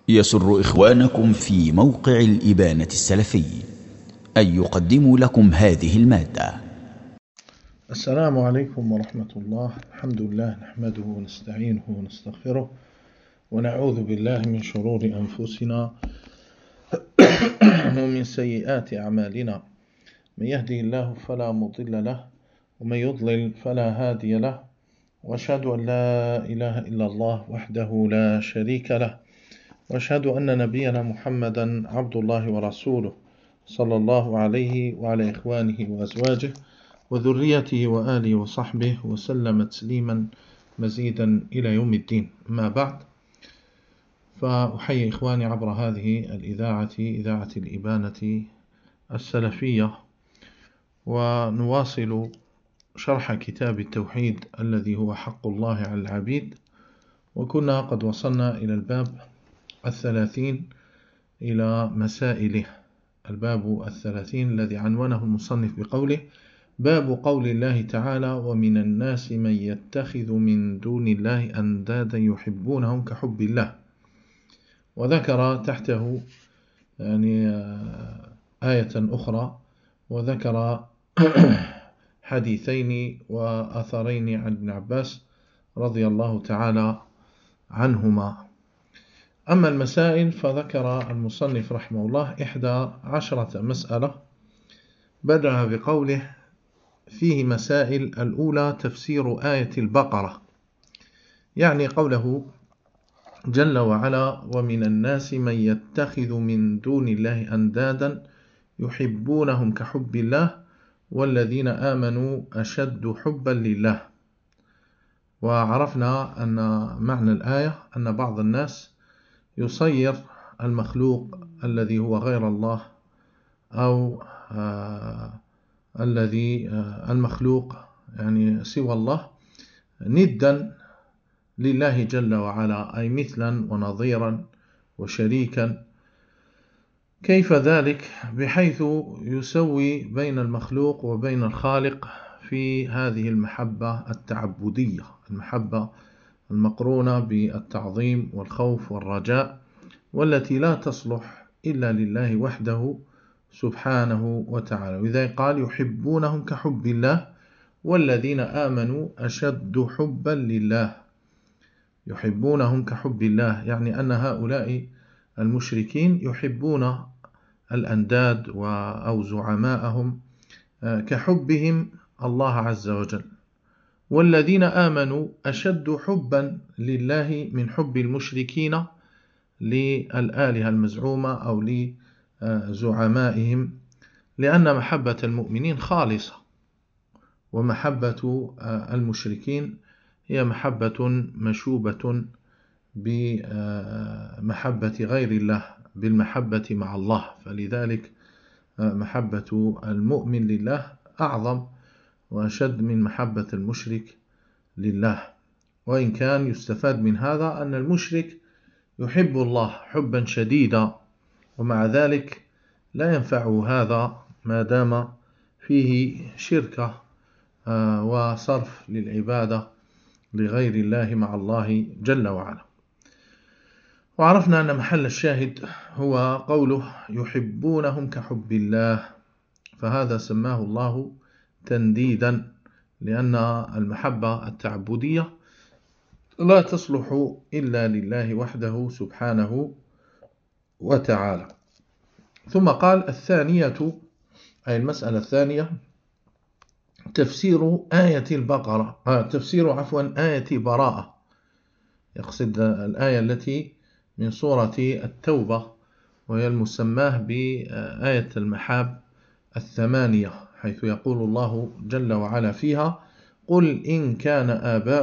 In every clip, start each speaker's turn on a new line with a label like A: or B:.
A: يسر إخوانكم في موقع الإبانة السلفي أن يقدموا لكم هذه المادة.
B: السلام عليكم ورحمة الله. الحمد لله نحمده ونستعينه ونستغفره ونعوذ بالله من شرور أنفسنا ومن سيئات أعمالنا. من يهدي الله فلا مضل له ومن يضلل فلا هادي له، وأشهد أن لا إله إلا الله وحده لا شريك له، وأشهد أن نبينا محمدا عبد الله ورسوله صلى الله عليه وعلى إخوانه وأزواجه وذريته وآله وصحبه وسلم تسليما مزيدا إلى يوم الدين. ما بعد، فأحيي إخواني عبر هذه الإذاعة، إذاعة الإبانة السلفية، ونواصل شرح كتاب التوحيد الذي هو حق الله على العبيد، وكنا قد وصلنا إلى الباب 30 إلى مسائله. الباب 30 الذي عنوانه المصنف بقوله: باب قول الله تعالى: ومن الناس من يتخذ من دون الله أندادا يحبونهم كحب الله. وذكر تحته آية أخرى، وذكر حديثين وأثرين عن ابن عباس رضي الله تعالى عنهما. أما المسائل فذكر المصنف رحمه الله 11 مسألة، بدأ بقوله: فيه مسائل. الأولى تفسير آية البقرة، يعني قوله جل وعلا: ومن الناس من يتخذ من دون الله أندادا يحبونهم كحب الله والذين آمنوا أشد حبا لله. وعرفنا أن معنى الآية أن بعض الناس يصير المخلوق الذي هو غير الله أو الذي المخلوق سوى الله ندا لله جل وعلا، أي مثلا ونظيرا وشريكا. كيف ذلك؟ بحيث يسوي بين المخلوق وبين الخالق في هذه المحبة التعبدية، المحبة المقرونة بالتعظيم والخوف والرجاء، والتي لا تصلح إلا لله وحده سبحانه وتعالى. وإذا قال يحبونهم كحب الله والذين آمنوا أشد حبا لله، يحبونهم كحب الله، يعني أن هؤلاء المشركين يحبون الأنداد أو زعماءهم كحبهم الله عز وجل. والذين آمنوا أشد حبا لله من حب المشركين للآلهة المزعومة أو لزعمائهم، لأن محبة المؤمنين خالصة، ومحبة المشركين هي محبة مشوبة بمحبة غير الله، بالمحبة مع الله. فلذلك محبة المؤمن لله أعظم وأشد من محبة المشرك لله. وإن كان يستفاد من هذا أن المشرك يحب الله حبا شديدا، ومع ذلك لا ينفعه هذا ما دام فيه شركة وصرف للعبادة لغير الله مع الله جل وعلا. وعرفنا أن محل الشاهد هو قوله يحبونهم كحب الله، فهذا سماه الله تنديدا، لأن المحبة التعبدية لا تصلح إلا لله وحده سبحانه وتعالى. ثم قال الثانية، أي المسألة الثانية، تفسير آية البقرة، آية براءة، يقصد الآية التي من سورة التوبة، وهي المسماه بآية المحاب 8، حيث يقول الله جل وعلا فيها: قل إن كان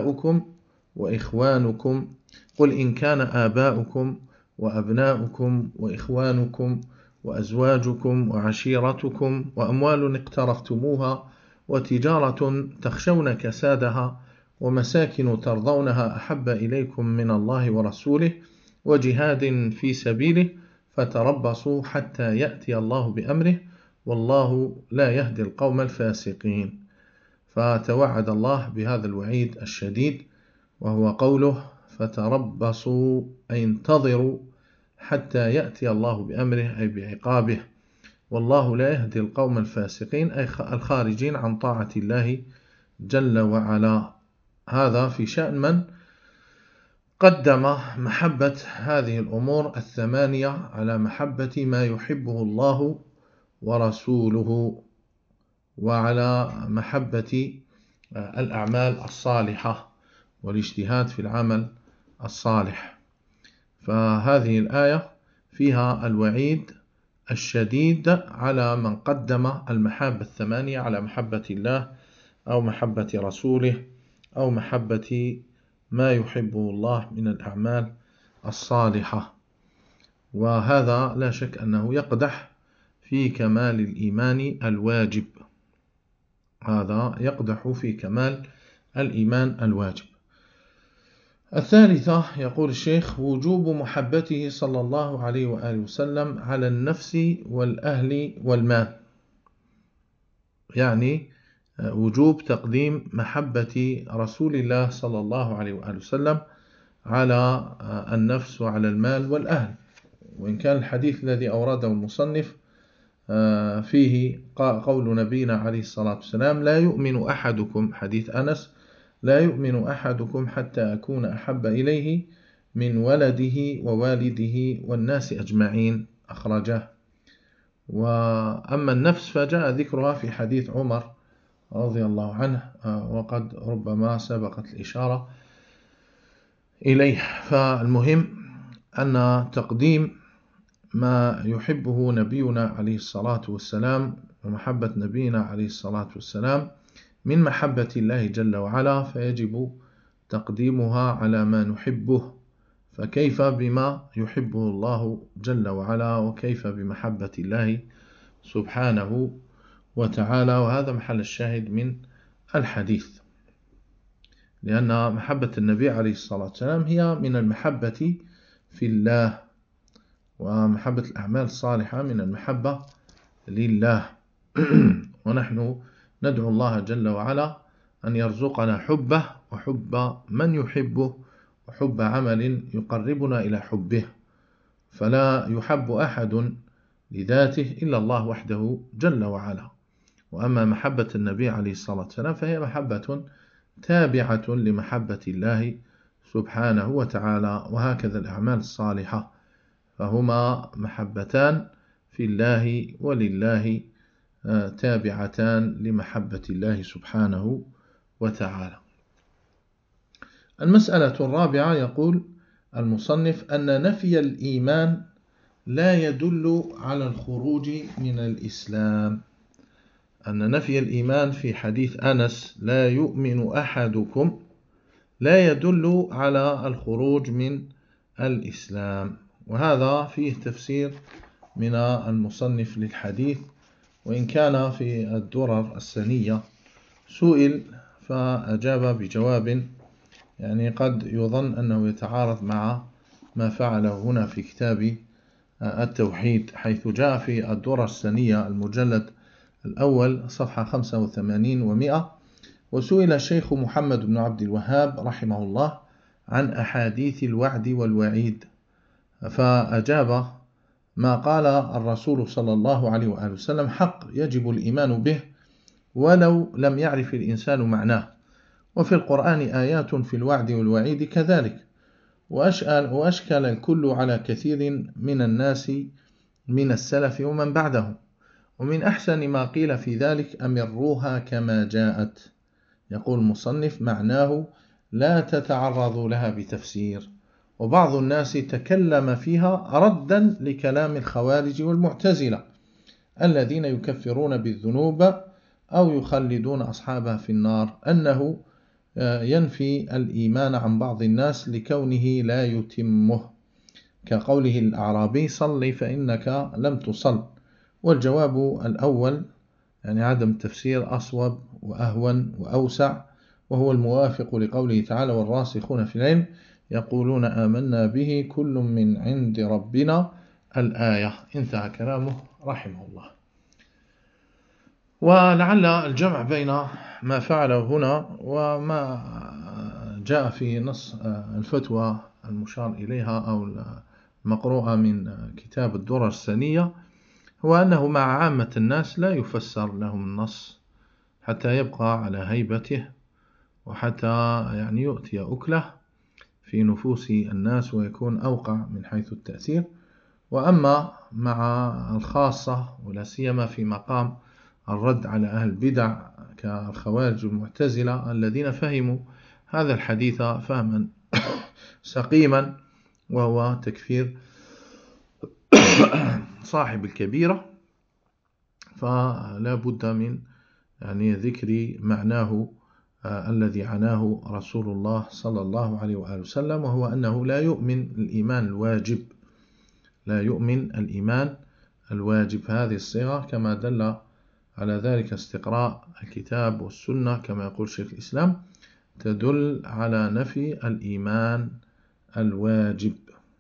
B: آباؤكم وأبناؤكم وإخوانكم وأزواجكم وعشيرتكم وأموال اقترفتموها وتجارة تخشون كسادها ومساكن ترضونها أحب إليكم من الله ورسوله وجهاد في سبيله فتربصوا حتى يأتي الله بأمره والله لا يهدي القوم الفاسقين. فتوعد الله بهذا الوعيد الشديد، وهو قوله فتربصوا أي انتظروا حتى يأتي الله بأمره أي بعقابه، والله لا يهدي القوم الفاسقين أي الخارجين عن طاعة الله جل وعلا. هذا في شأن من قدم محبة هذه الأمور الثمانية على محبة ما يحبه الله ورسوله، وعلى محبة الأعمال الصالحة والاجتهاد في العمل الصالح. فهذه الآية فيها الوعيد الشديد على من قدم المحبة الثمانية على محبة الله أو محبة رسوله أو محبة ما يحبه الله من الأعمال الصالحة. وهذا لا شك أنه يقدح في كمال الإيمان الواجب، هذا يقدح في كمال الإيمان الواجب. الثالثة يقول الشيخ: وجوب محبته صلى الله عليه وآله وسلم على النفس والأهل والمال، يعني وجوب تقديم محبة رسول الله صلى الله عليه وآله وسلم على النفس وعلى المال والأهل. وإن كان الحديث الذي أورده المصنف فيه قول نبينا عليه الصلاة والسلام: لا يؤمن أحدكم، حديث أنس: لا يؤمن أحدكم حتى أكون أحب إليه من ولده ووالده والناس أجمعين، أخرجه. وأما النفس فجاء ذكرها في حديث عمر رضي الله عنه، وقد ربما سبقت الإشارة إليه. فالمهم أن تقديم ما يحبه نبينا عليه الصلاة والسلام ومحبة نبينا عليه الصلاة والسلام من محبة الله جل وعلا، فيجب تقديمها على ما نحبه، فكيف بما يحبه الله جل وعلا، وكيف بمحبة الله سبحانه وتعالى. وهذا محل الشاهد من الحديث، لأن محبة النبي عليه الصلاة والسلام هي من المحبة في الله، ومحبة الأعمال الصالحة من المحبة لله. ونحن ندعو الله جل وعلا أن يرزقنا حبه وحب من يحبه وحب عمل يقربنا إلى حبه، فلا يحب أحد لذاته إلا الله وحده جل وعلا. وأما محبة النبي عليه الصلاة والسلام فهي محبة تابعة لمحبة الله سبحانه وتعالى، وهكذا الأعمال الصالحة، فهما محبتان في الله ولله تابعتان لمحبة الله سبحانه وتعالى. المسألة الرابعة يقول المصنف أن نفي الإيمان لا يدل على الخروج من الإسلام. أن نفي الإيمان في حديث أنس: لا يؤمن أحدكم، لا يدل على الخروج من الإسلام. وهذا فيه تفسير من المصنف للحديث، وإن كان في الدرر السنية سئل فأجاب بجواب يعني قد يظن أنه يتعارض مع ما فعله هنا في كتاب التوحيد، حيث جاء في الدرر السنية المجلد الأول صفحة 85 و100: وسئل الشيخ محمد بن عبد الوهاب رحمه الله عن أحاديث الوعد والوعيد، فأجاب: ما قال الرسول صلى الله عليه وآله وسلم حق، يجب الإيمان به ولو لم يعرف الإنسان معناه، وفي القرآن آيات في الوعد والوعيد كذلك، وأشكل الكل على كثير من الناس من السلف ومن بعدهم، ومن أحسن ما قيل في ذلك: أمروها كما جاءت. يقول المصنف: معناه لا تتعرضوا لها بتفسير. وبعض الناس تكلم فيها ردا لكلام الخوارج والمعتزلة الذين يكفرون بالذنوب أو يخلدون أصحابها في النار، أنه ينفي الإيمان عن بعض الناس لكونه لا يتمه، كقوله الأعرابي: صل فإنك لم تصل. والجواب الأول يعني عدم التفسير أصوب وأهون وأوسع، وهو الموافق لقوله تعالى: والراسخون في العلم يقولون آمنا به كل من عند ربنا، الآية. انتهى كلامه رحمه الله. ولعل الجمع بين ما فعله هنا وما جاء في نص الفتوى المشار إليها أو مقروءة من كتاب الدرر السنية، هو أنه مع عامة الناس لا يفسر لهم النص حتى يبقى على هيبته، وحتى يعني يؤتي أكله في نفوس الناس ويكون أوقع من حيث التأثير. وأما مع الخاصة ولا سيما في مقام الرد على أهل البدع كالخوارج المعتزلة الذين فهموا هذا الحديث فهما سقيما، وهو تكفير صاحب الكبيرة، فلا بد من يعني ذكر معناه الذي عناه رسول الله صلى الله عليه وآله وسلم، وهو أنه لا يؤمن الإيمان الواجب، لا يؤمن الإيمان الواجب. هذه الصيغة كما دل على ذلك استقراء الكتاب والسنة كما يقول شيخ الإسلام تدل على نفي الإيمان الواجب،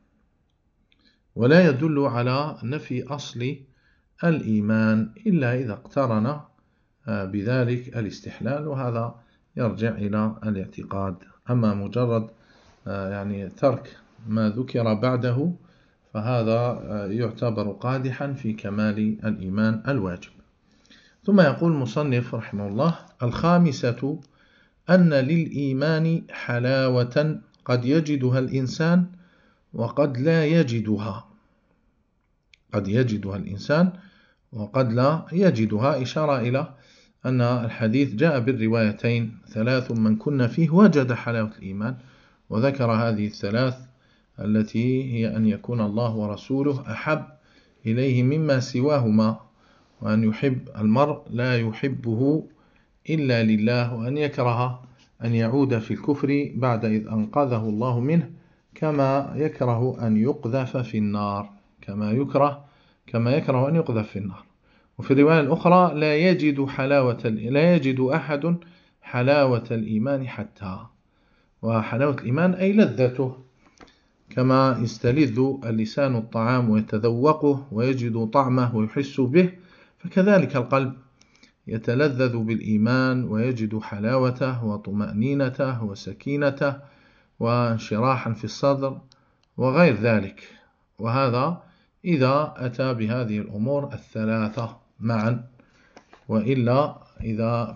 B: ولا يدل على نفي أصل الإيمان إلا إذا اقترن بذلك الاستحلال، وهذا يرجع إلى الاعتقاد. أما مجرد يعني ترك ما ذكر بعده فهذا يعتبر قادحا في كمال الإيمان الواجب. ثم يقول المصنف رحمه الله: الخامسة أن للإيمان حلاوة قد يجدها الإنسان وقد لا يجدها. قد يجدها الإنسان وقد لا يجدها، إشارة إلى أن الحديث جاء بالروايتين: 3 من كن فيه وجد حلاوة الإيمان، وذكر هذه الثلاث التي هي أن يكون الله ورسوله أحب إليه مما سواهما، وأن يحب المرء لا يحبه إلا لله، وأن يكره أن يعود في الكفر بعد إذ أنقذه الله منه، كما يكره أن يقذف في النار، كما يكره أن يقذف في النار. وفي الرواية الأخرى: لا يجد أحد حلاوة الإيمان حتى. وحلاوة الإيمان أي لذته، كما يستلذ اللسان الطعام ويتذوقه ويجد طعمه ويحس به، فكذلك القلب يتلذذ بالإيمان ويجد حلاوته وطمأنينته وسكينته وانشراحا في الصدر وغير ذلك. وهذا إذا أتى بهذه الأمور الثلاثة معا، وإلا إذا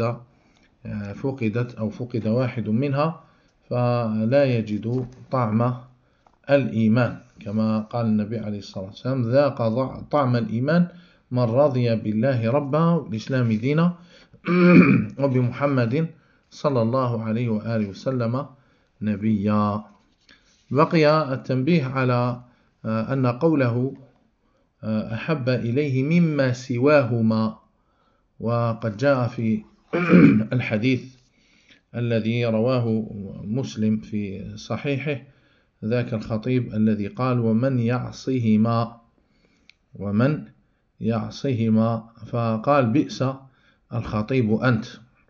B: فقدت أو فقد واحد منها فلا يجد طعم الإيمان، كما قال النبي عليه الصلاة والسلام: ذاق طعم الإيمان من رضي بالله ربا والإسلام دينا وبمحمد صلى الله عليه وآله وسلم نبيا. بقي التنبيه على أن قوله أحب إليه مما سواهما، وقد جاء في الحديث الذي رواه مسلم في صحيحه ذاك الخطيب الذي قال: ومن يعصيهما، فقال: بئس الخطيب أنت.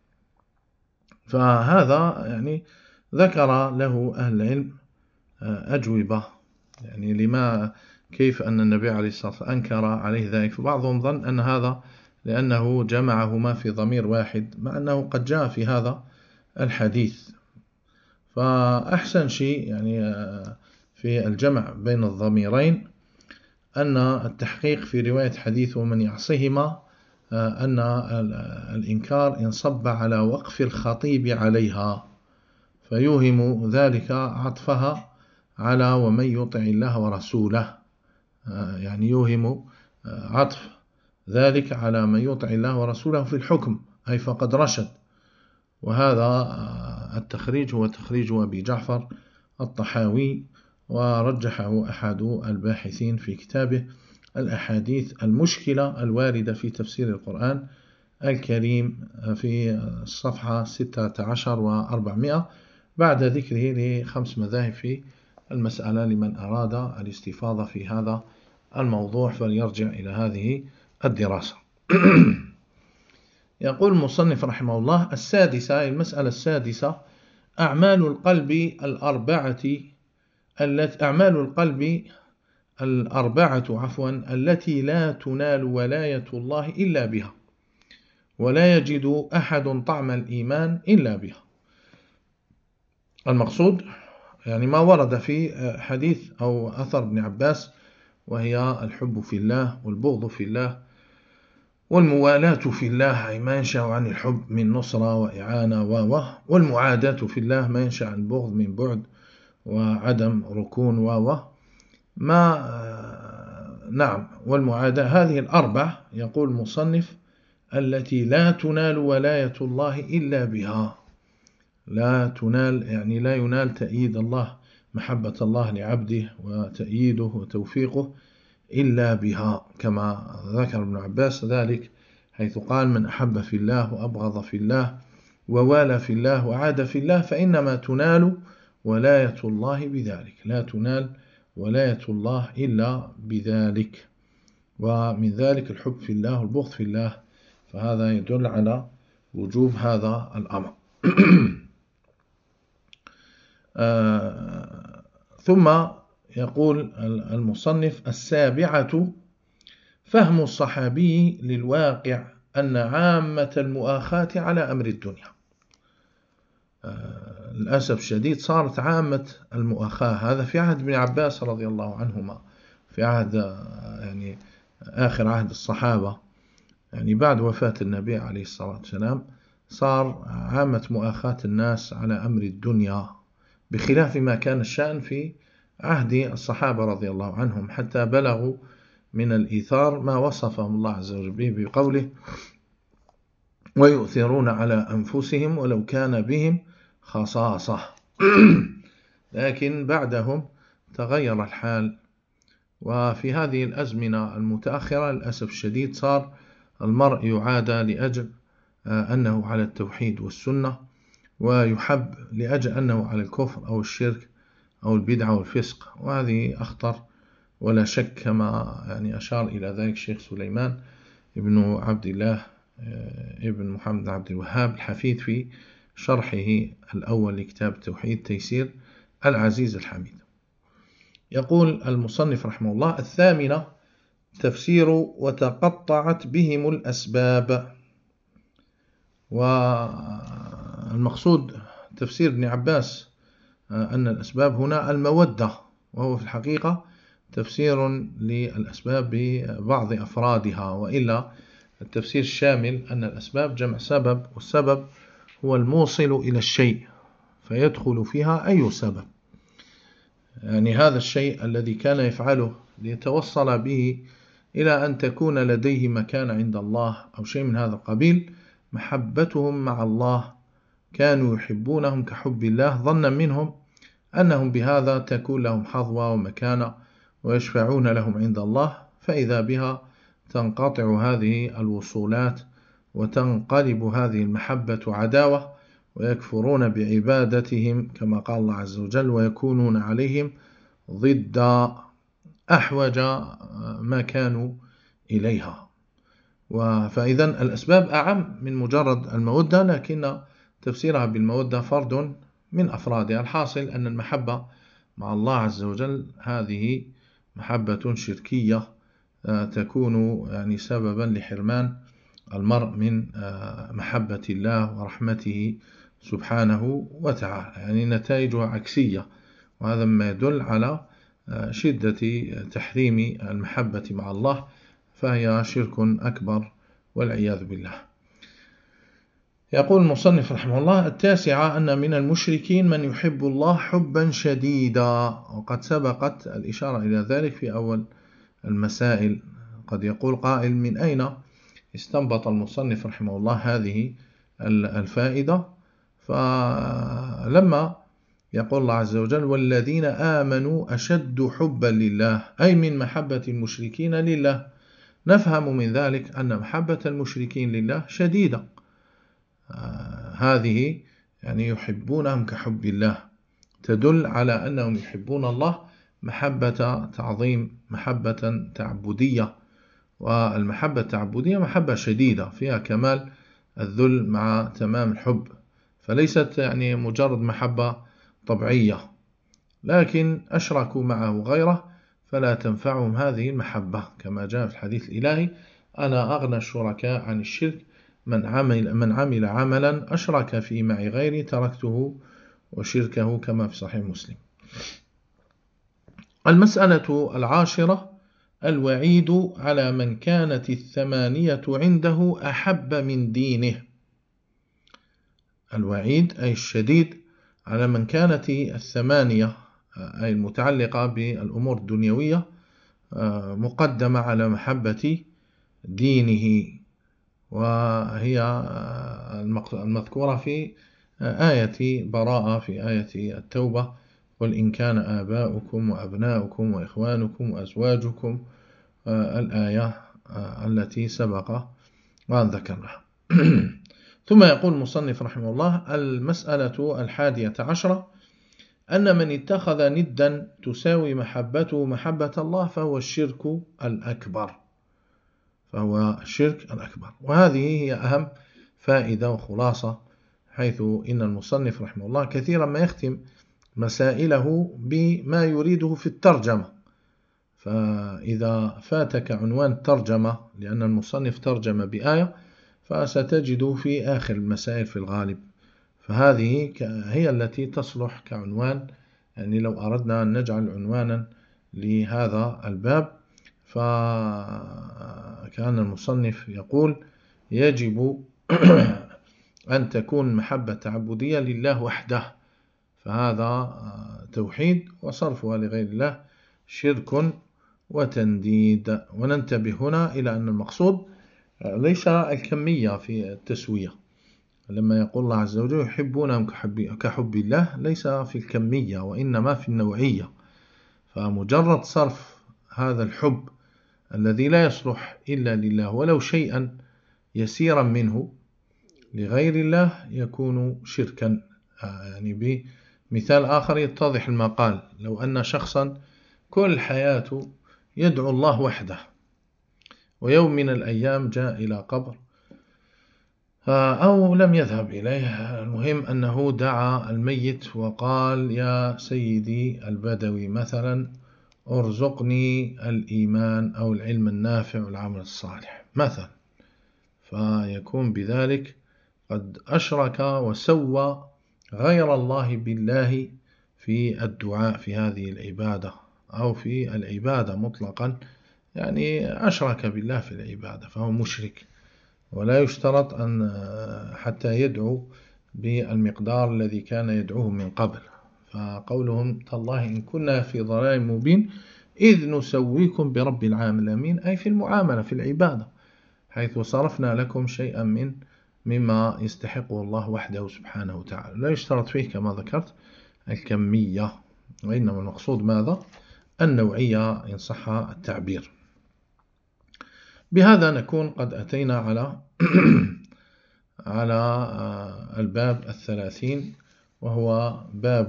B: فهذا يعني ذكر له أهل العلم أجوبة، يعني كيف أن النبي عليه الصلاة والسلام أنكر عليه ذلك. فبعضهم ظن أن هذا لأنه جمعهما في ضمير واحد، مع أنه قد جاء في هذا الحديث. فأحسن شيء يعني في الجمع بين الضميرين أن التحقيق في رواية حديث ومن يعصيهما أن الإنكار ينصب على وقف الخطيب عليها، فيوهم ذلك عطفها على ومن يطع الله ورسوله، يعني يوهم عطف ذلك على من يطع الله ورسوله في الحكم، أي فقد رشد. وهذا التخريج هو تخريج أبي جعفر الطحاوي، ورجحه أحد الباحثين في كتابه الأحاديث المشكلة الواردة في تفسير القرآن الكريم في الصفحة 16 و400 بعد ذكره ل5 مذاهب في المسألة لمن أراد الاستفاضة في هذا الموضوع فليرجع إلى هذه الدراسة. يقول المصنف رحمه الله: السادسة، المسألة السادسة: أعمال القلب الأربعة التي لا تنال ولاية الله إلا بها، ولا يجد أحد طعم الإيمان إلا بها. المقصود يعني ما ورد في حديث أو أثر ابن عباس، وهي الحب في الله والبغض في الله والموالاة في الله، أي ما ينشأ عن الحب من نصرة وإعانة والمعاداة في الله ما ينشأ عن البغض من بعد وعدم ركون نعم. والمعاداة هذه الأربع يقول المصنف التي لا تنال ولاية الله إلا بها. لا تنال يعني لا ينال تأييد الله، محبة الله لعبده وتأييده وتوفيقه إلا بها، كما ذكر ابن عباس ذلك حيث قال: من أحب في الله وأبغض في الله ووالى في الله وعاد في الله فإنما تنال ولاية الله بذلك. لا تنال ولاية الله إلا بذلك. ومن ذلك الحب في الله والبغض في الله، فهذا يدل على وجوب هذا الأمر. ثم يقول المصنف: السابعة فهم الصحابي للواقع أن عامة المؤاخاة على أمر الدنيا. للأسف الشديد صارت عامة المؤاخاة، هذا في عهد ابن عباس رضي الله عنهما، في عهد يعني آخر عهد الصحابة، يعني بعد وفاة النبي عليه الصلاة والسلام صار عامة مؤاخاة الناس على أمر الدنيا، بخلاف ما كان الشأن في عهد الصحابة رضي الله عنهم، حتى بلغوا من الإيثار ما وصفهم الله عز وجل به بقوله: ويؤثرون على أنفسهم ولو كان بهم خصاصة. لكن بعدهم تغير الحال، وفي هذه الأزمنة المتأخرة للأسف الشديد صار المرء يعادى لأجل أنه على التوحيد والسنة، ويحب لأجل أنه على الكفر أو الشرك أو البدعة والفسق، وهذه أخطر ولا شك، كما يعني أشار إلى ذلك الشيخ سليمان ابن عبد الله ابن محمد عبد الوهاب الحفيد في شرحه الأول لكتاب التوحيد تيسير العزيز الحميد. يقول المصنف رحمه الله: الثامنة تفسير وتقطعت بهم الأسباب. والمقصود تفسير ابن عباس أن الأسباب هنا المودة، وهو في الحقيقة تفسير للأسباب ببعض أفرادها، وإلا التفسير الشامل أن الأسباب جمع سبب، والسبب هو الموصل إلى الشيء، فيدخل فيها أي سبب، يعني هذا الشيء الذي كان يفعله ليتوصل به إلى أن تكون لديه مكان عند الله أو شيء من هذا القبيل. محبتهم مع الله كانوا يحبونهم كحب الله، ظنا منهم أنهم بهذا تكون لهم حظوة ومكانة ويشفعون لهم عند الله، فإذا بها تنقطع هذه الوصولات وتنقلب هذه المحبة عداوة، ويكفرون بعبادتهم كما قال الله عز وجل: ويكونون عليهم ضد أحوج ما كانوا إليها. فإذا الأسباب أعم من مجرد المودة، لكن تفسيرها بالمودة فرد من أفرادها. الحاصل أن المحبة مع الله عز وجل هذه محبة شركية تكون يعني سببا لحرمان المرء من محبة الله ورحمته سبحانه وتعالى، يعني نتائجها عكسية، وهذا ما يدل على شدة تحريم المحبة مع الله، فهي شرك أكبر والعياذ بالله. يقول المصنف رحمه الله: التاسعة أن من المشركين من يحب الله حبا شديدا، وقد سبقت الإشارة إلى ذلك في أول المسائل. قد يقول قائل: من أين استنبط المصنف رحمه الله هذه الفائدة؟ فلما يقول الله عز وجل: والذين آمنوا أشد حبا لله، أي من محبة المشركين لله، نفهم من ذلك أن محبة المشركين لله شديدة، هذه يعني يحبونهم كحب الله، تدل على أنهم يحبون الله محبة تعظيم، محبة تعبدية، والمحبة التعبدية محبة شديدة فيها كمال الذل مع تمام الحب، فليست يعني مجرد محبة طبيعية، لكن أشركوا معه غيره فلا تنفعهم هذه المحبة، كما جاء في الحديث الإلهي: أنا أغنى الشركاء عن الشرك، من عمل عملا أشرك فيه معي غيري تركته وشركه، كما في صحيح مسلم. المسألة 10: الوعيد على من كانت 8 عنده أحب من دينه. الوعيد أي الشديد على من كانت 8 أي المتعلقة بالأمور الدنيوية مقدمة على محبة دينه، وهي المذكورة في آية براءة في آية التوبة: قل إن كان آباؤكم وأبناؤكم وإخوانكم وأزواجكم، الآية التي سبق وأن ذكرناها. ثم يقول المصنف رحمه الله: المسألة 11: أن من اتخذ ندا تساوي محبته محبة الله فهو الشرك الأكبر. وهذه هي أهم فائدة وخلاصة، حيث إن المصنف رحمه الله كثيرا ما يختم مسائله بما يريده في الترجمة. فإذا فاتك عنوان الترجمة لأن المصنف ترجم بآية، فستجد في آخر المسائل في الغالب، فهذه هي التي تصلح كعنوان. يعني لو أردنا أن نجعل عنوانا لهذا الباب، فكان المصنف يقول: يجب أن تكون محبة تعبدية لله وحده، فهذا توحيد، وصرفها لغير الله شرك وتنديد. وننتبه هنا إلى أن المقصود ليس الكمية في التسوية. لما يقول الله عز وجل يحبونهم كحب الله، ليس في الكمية وإنما في النوعية. فمجرد صرف هذا الحب الذي لا يصلح إلا لله ولو شيئا يسيرا منه لغير الله يكون شركا. يعني بمثال آخر يتضح المقال: لو أن شخصا كل حياته يدعو الله وحده، ويوم من الأيام جاء إلى قبر أو لم يذهب إليه، المهم أنه دعا الميت وقال: يا سيدي البدوي مثلا ارزقني الإيمان أو العلم النافع والعمل الصالح مثلا، فيكون بذلك قد أشرك وسوى غير الله بالله في الدعاء في هذه العبادة أو في العبادة مطلقا، يعني أشرك بالله في العبادة فهو مشرك. ولا يشترط أن حتى يدعو بالمقدار الذي كان يدعوه من قبل. فقولهم: تالله إن كنا في ضلال مبين إذ نسويكم برب العالمين، أي في المعاملة في العبادة، حيث صرفنا لكم شيئا مما يستحقه الله وحده سبحانه وتعالى. لا يشترط فيه كما ذكرت الكمية، وإنما المقصود ماذا؟ النوعية إن صح التعبير. بهذا نكون قد أتينا على الباب 30، وهو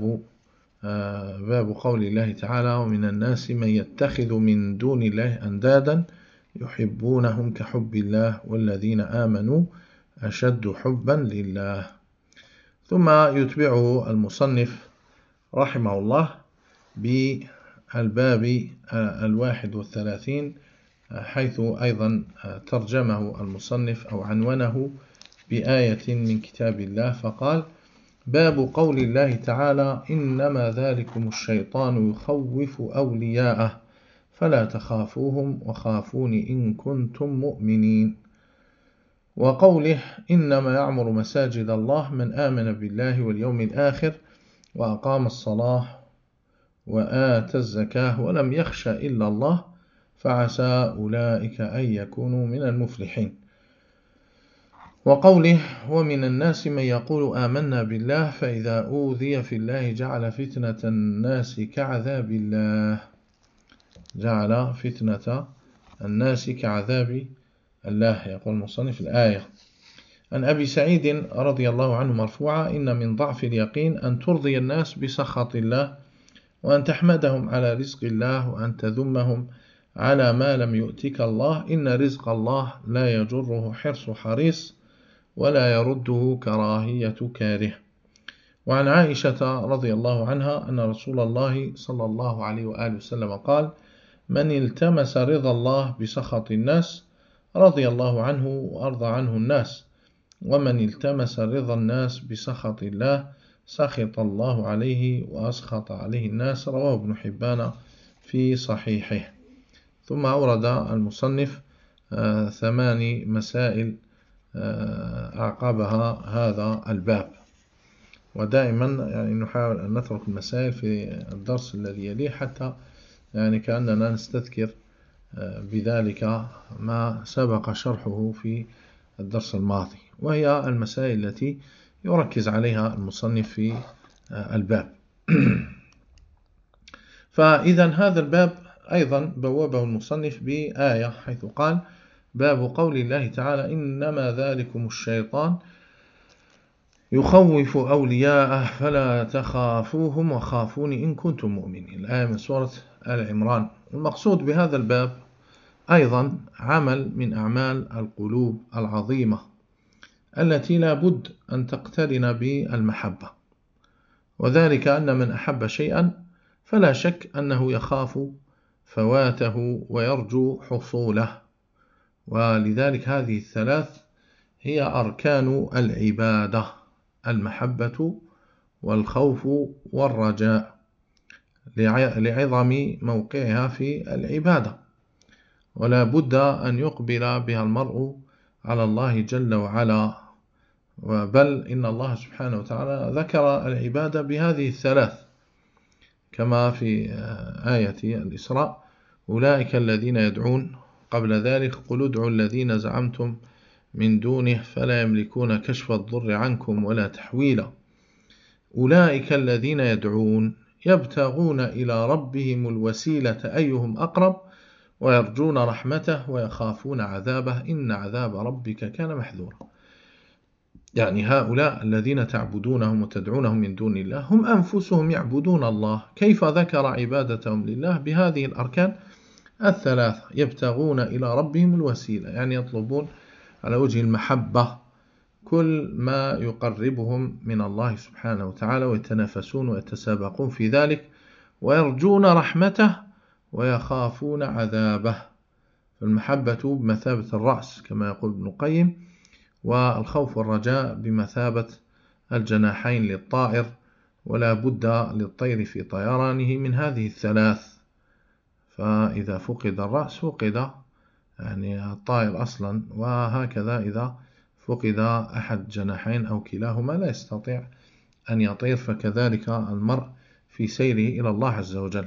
B: باب قول الله تعالى: ومن الناس من يتخذ من دون الله أندادا يحبونهم كحب الله والذين آمنوا أشد حبا لله. ثم يتبعه المصنف رحمه الله بالباب 31، حيث أيضا ترجمه المصنف أو عنونه بآية من كتاب الله، فقال: باب قول الله تعالى: إنما ذلكم الشيطان يخوف أولياءه فلا تخافوهم وخافون إن كنتم مؤمنين. وقوله: إنما يعمر مساجد الله من آمن بالله واليوم الآخر وأقام الصلاة وآتى الزكاة ولم يخش إلا الله فعسى أولئك أن يكونوا من المفلحين. وقوله: ومن الناس من يقول آمنا بالله فإذا أوذي في الله جعل فتنة الناس كعذاب الله. جعل فتنة الناس كعذاب الله. يقول المصنف الآية: عن أبي سعيد رضي الله عنه مرفوعا: إن من ضعف اليقين أن ترضي الناس بسخط الله، وأن تحمدهم على رزق الله، وأن تذمهم على ما لم يؤتك الله. إن رزق الله لا يجره حرص حريص ولا يرده كراهية كاره. وعن عائشة رضي الله عنها أن رسول الله صلى الله عليه وآله وسلم قال: من التمس رضا الله بسخط الناس رضي الله عنه وأرضى عنه الناس، ومن التمس رضا الناس بسخط الله سخط الله عليه وأسخط عليه الناس. رواه ابن حبان في صحيحه. ثم أورد المصنف 8 مسائل أعقبها هذا الباب. ودائما يعني نحاول أن نترك المسائل في الدرس الذي يليه حتى يعني كأننا نستذكر بذلك ما سبق شرحه في الدرس الماضي، وهي المسائل التي يركز عليها المصنف في الباب. فإذا هذا الباب أيضا بوابه المصنف بآية، حيث قال: باب قول الله تعالى: إنما ذلكم الشيطان يخوف أولياءه فلا تخافوهم وخافوني إن كنتم مؤمنين. الآية من سورة آل عمران. المقصود بهذا الباب أيضا عمل من أعمال القلوب العظيمة التي لا بد أن تقترن بالمحبة، وذلك أن من أحب شيئا فلا شك أنه يخاف فواته ويرجو حصوله. ولذلك هذه الثلاث هي أركان العبادة: المحبة والخوف والرجاء، لعظم موقعها في العبادة، ولا بد أن يقبل بها المرء على الله جل وعلا. بل إن الله سبحانه وتعالى ذكر العبادة بهذه الثلاث كما في آية الإسراء: أولئك الذين يدعون، قبل ذلك: قل ادعوا الذين زعمتم من دونه فلا يملكون كشف الضر عنكم ولا تحويلا. أولئك الذين يدعون يبتغون إلى ربهم الوسيلة أيهم أقرب ويرجون رحمته ويخافون عذابه إن عذاب ربك كان محذورا. يعني هؤلاء الذين تعبدونهم وتدعونهم من دون الله هم أنفسهم يعبدون الله. كيف ذكر عبادتهم لله؟ بهذه الأركان الثلاثة: يبتغون إلى ربهم الوسيلة، يعني يطلبون على وجه المحبة كل ما يقربهم من الله سبحانه وتعالى، ويتنافسون ويتسابقون في ذلك، ويرجون رحمته ويخافون عذابه. فالمحبة بمثابة الرأس كما يقول ابن القيم، والخوف والرجاء بمثابة الجناحين للطائر، ولا بد للطير في طيرانه من هذه الثلاث. فإذا فقد الرأس فقد يعني الطائر أصلا، وهكذا إذا فقد أحد جناحين أو كلاهما لا يستطيع أن يطير، فكذلك المرء في سيره إلى الله عز وجل.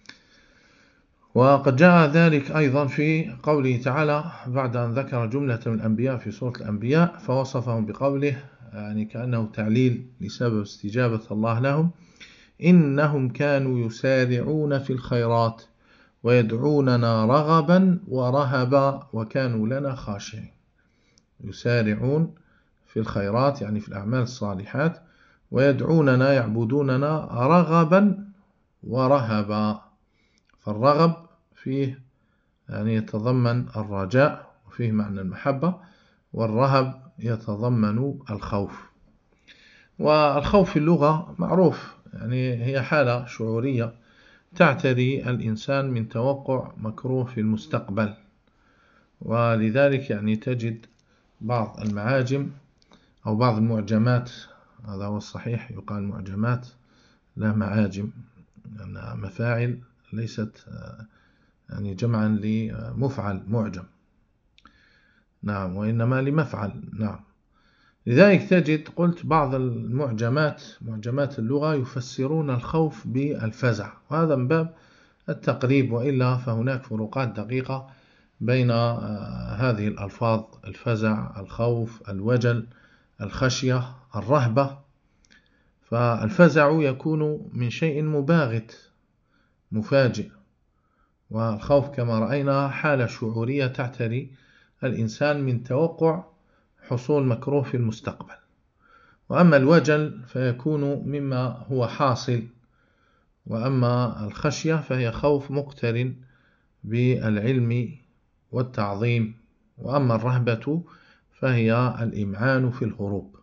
B: وقد جاء ذلك أيضا في قوله تعالى بعد أن ذكر جملة من الأنبياء في سورة الأنبياء فوصفهم بقوله، يعني كأنه تعليل لسبب استجابة الله لهم: إنهم كانوا يسارعون في الخيرات ويدعوننا رغبا ورهبا وكانوا لنا خاشعين. يسارعون في الخيرات يعني في الأعمال الصالحات، ويدعوننا يعبدوننا رغبا ورهبا. فالرغب فيه يعني يتضمن الرجاء وفيه معنى المحبة، والرهب يتضمن الخوف. والخوف في اللغة معروف، يعني هي حالة شعورية تعتري الإنسان من توقع مكروه في المستقبل. ولذلك يعني تجد بعض المعاجم أو بعض المعجمات، هذا هو الصحيح، يقال معجمات لا معاجم، لأنها مفاعل ليست يعني جمعا لمفعل معجم، نعم، وإنما لمفعل، نعم. لذلك تجد قلت بعض المعجمات، معجمات اللغة، يفسرون الخوف بالفزع، وهذا من باب التقريب، وإلا فهناك فروقات دقيقة بين هذه الألفاظ: الفزع، الخوف، الوجل، الخشية، الرهبة. فالفزع يكون من شيء مباغت مفاجئ، والخوف كما رأينا حالة شعورية تعتري الإنسان من توقع حصول مكروه في المستقبل. وأما الوجل فيكون مما هو حاصل، وأما الخشية فهي خوف مقترن بالعلم والتعظيم، وأما الرهبة فهي الإمعان في الهروب.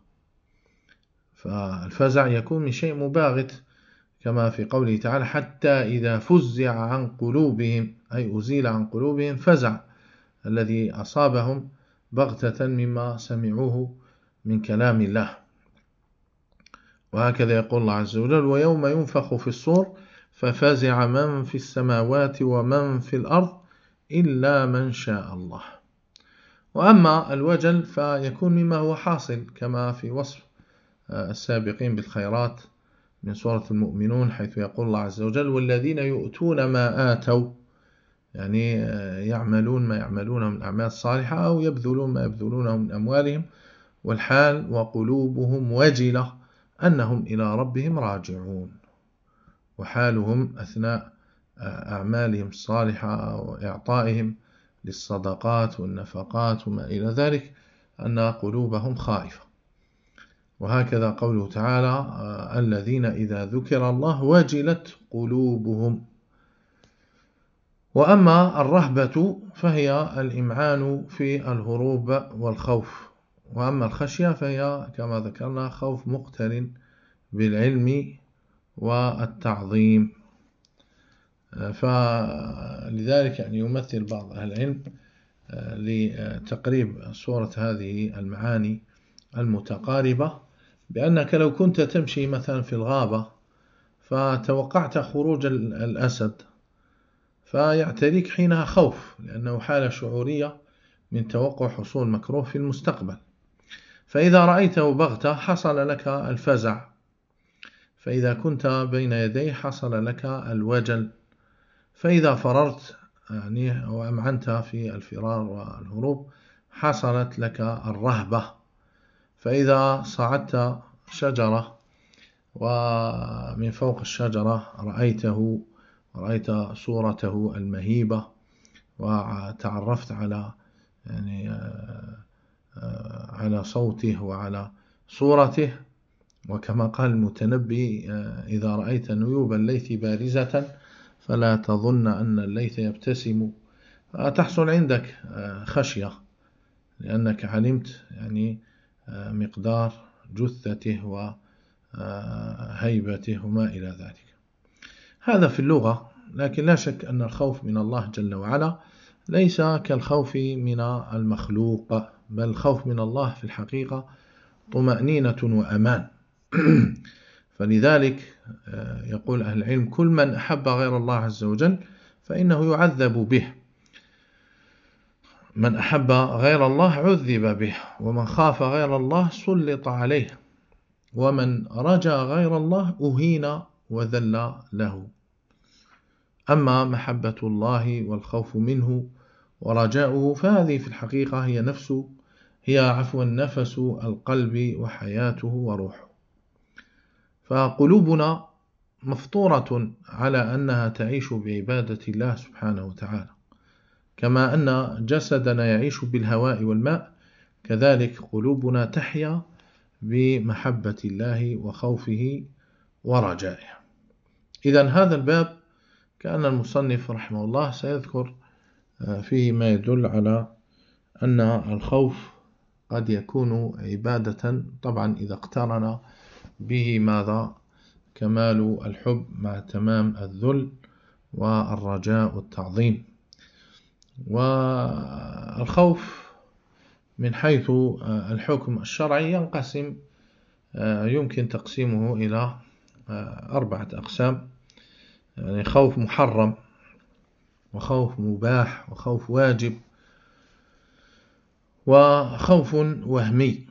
B: فالفزع يكون من شيء مباغت كما في قوله تعالى: حتى إذا فزع عن قلوبهم، أي أزيل عن قلوبهم فزع الذي أصابهم بغتة مما سمعوه من كلام الله. وهكذا يقول الله عز وجل: ويوم ينفخ في الصور ففزع من في السماوات ومن في الأرض إلا من شاء الله. وأما الوجل فيكون مما هو حاصل كما في وصف السابقين بالخيرات من سورة المؤمنون، حيث يقول الله عز وجل: والذين يؤتون ما آتوا، يعني يعملون ما يعملونه من الأعمال الصالحة أو يبذلون ما يبذلونه من أموالهم، والحال وقلوبهم وجلة أنهم إلى ربهم راجعون، وحالهم أثناء أعمالهم الصالحة وإعطائهم للصدقات والنفقات وما إلى ذلك أن قلوبهم خائفة. وهكذا قوله تعالى: الذين إذا ذكر الله وجلت قلوبهم. وأما الرهبة فهي الإمعان في الهروب والخوف، وأما الخشية فهي كما ذكرنا خوف مقترن بالعلم والتعظيم. فلذلك يعني يمثل بعض أهل العلم لتقريب صورة هذه المعاني المتقاربة بأنك لو كنت تمشي مثلا في الغابة فتوقعت خروج الأسد فيعتريك حينها خوف، لأنه حالة شعورية من توقع حصول مكروه في المستقبل. فإذا رأيته بغتة حصل لك الفزع، فإذا كنت بين يديه حصل لك الوجل، فإذا فررت يعني وأمعنت في الفرار والهروب حصلت لك الرهبة، فإذا صعدت شجرة ومن فوق الشجرة رأيت صورته المهيبة وتعرفت على على صوته وعلى صورته، وكما قال المتنبي: إذا رأيت نيوب الليث بارزة فلا تظن أن الليث يبتسم، فتحصل عندك خشية لأنك علمت يعني مقدار جثته وهيبته وما إلى ذلك. هذا في اللغة، لكن لا شك أن الخوف من الله جل وعلا ليس كالخوف من المخلوق، بل الخوف من الله في الحقيقة طمأنينة وأمان. فلذلك يقول أهل العلم: كل من أحب غير الله عز وجل فإنه يعذب به، من أحب غير الله عذب به، ومن خاف غير الله سلط عليه، ومن رجا غير الله أهين وذل له. أما محبة الله والخوف منه ورجاؤه فهذه في الحقيقة هي نفس القلب وحياته وروحه. فقلوبنا مفطورة على أنها تعيش بعبادة الله سبحانه وتعالى، كما أن جسدنا يعيش بالهواء والماء، كذلك قلوبنا تحيا بمحبة الله وخوفه ورجائه. إذن هذا الباب كأن المصنف رحمه الله سيذكر فيه ما يدل على أن الخوف قد يكون عبادة، طبعا إذا اقترن به ماذا؟ كمال الحب مع تمام الذل والرجاء والتعظيم. والخوف من حيث الحكم الشرعي ينقسم، يمكن تقسيمه إلى 4 أقسام، يعني خوف محرم، وخوف مباح، وخوف واجب، وخوف وهمي.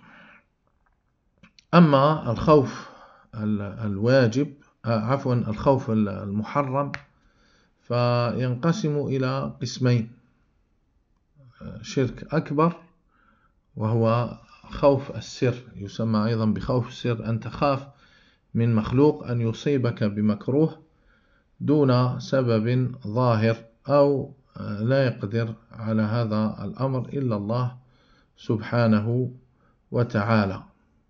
B: أما الخوف الواجب الخوف المحرم فينقسم إلى قسمين: شرك أكبر وهو خوف السر، يسمى أيضا بخوف السر، أن تخاف من مخلوق أن يصيبك بمكروه دون سبب ظاهر، أو لا يقدر على هذا الأمر إلا الله سبحانه وتعالى،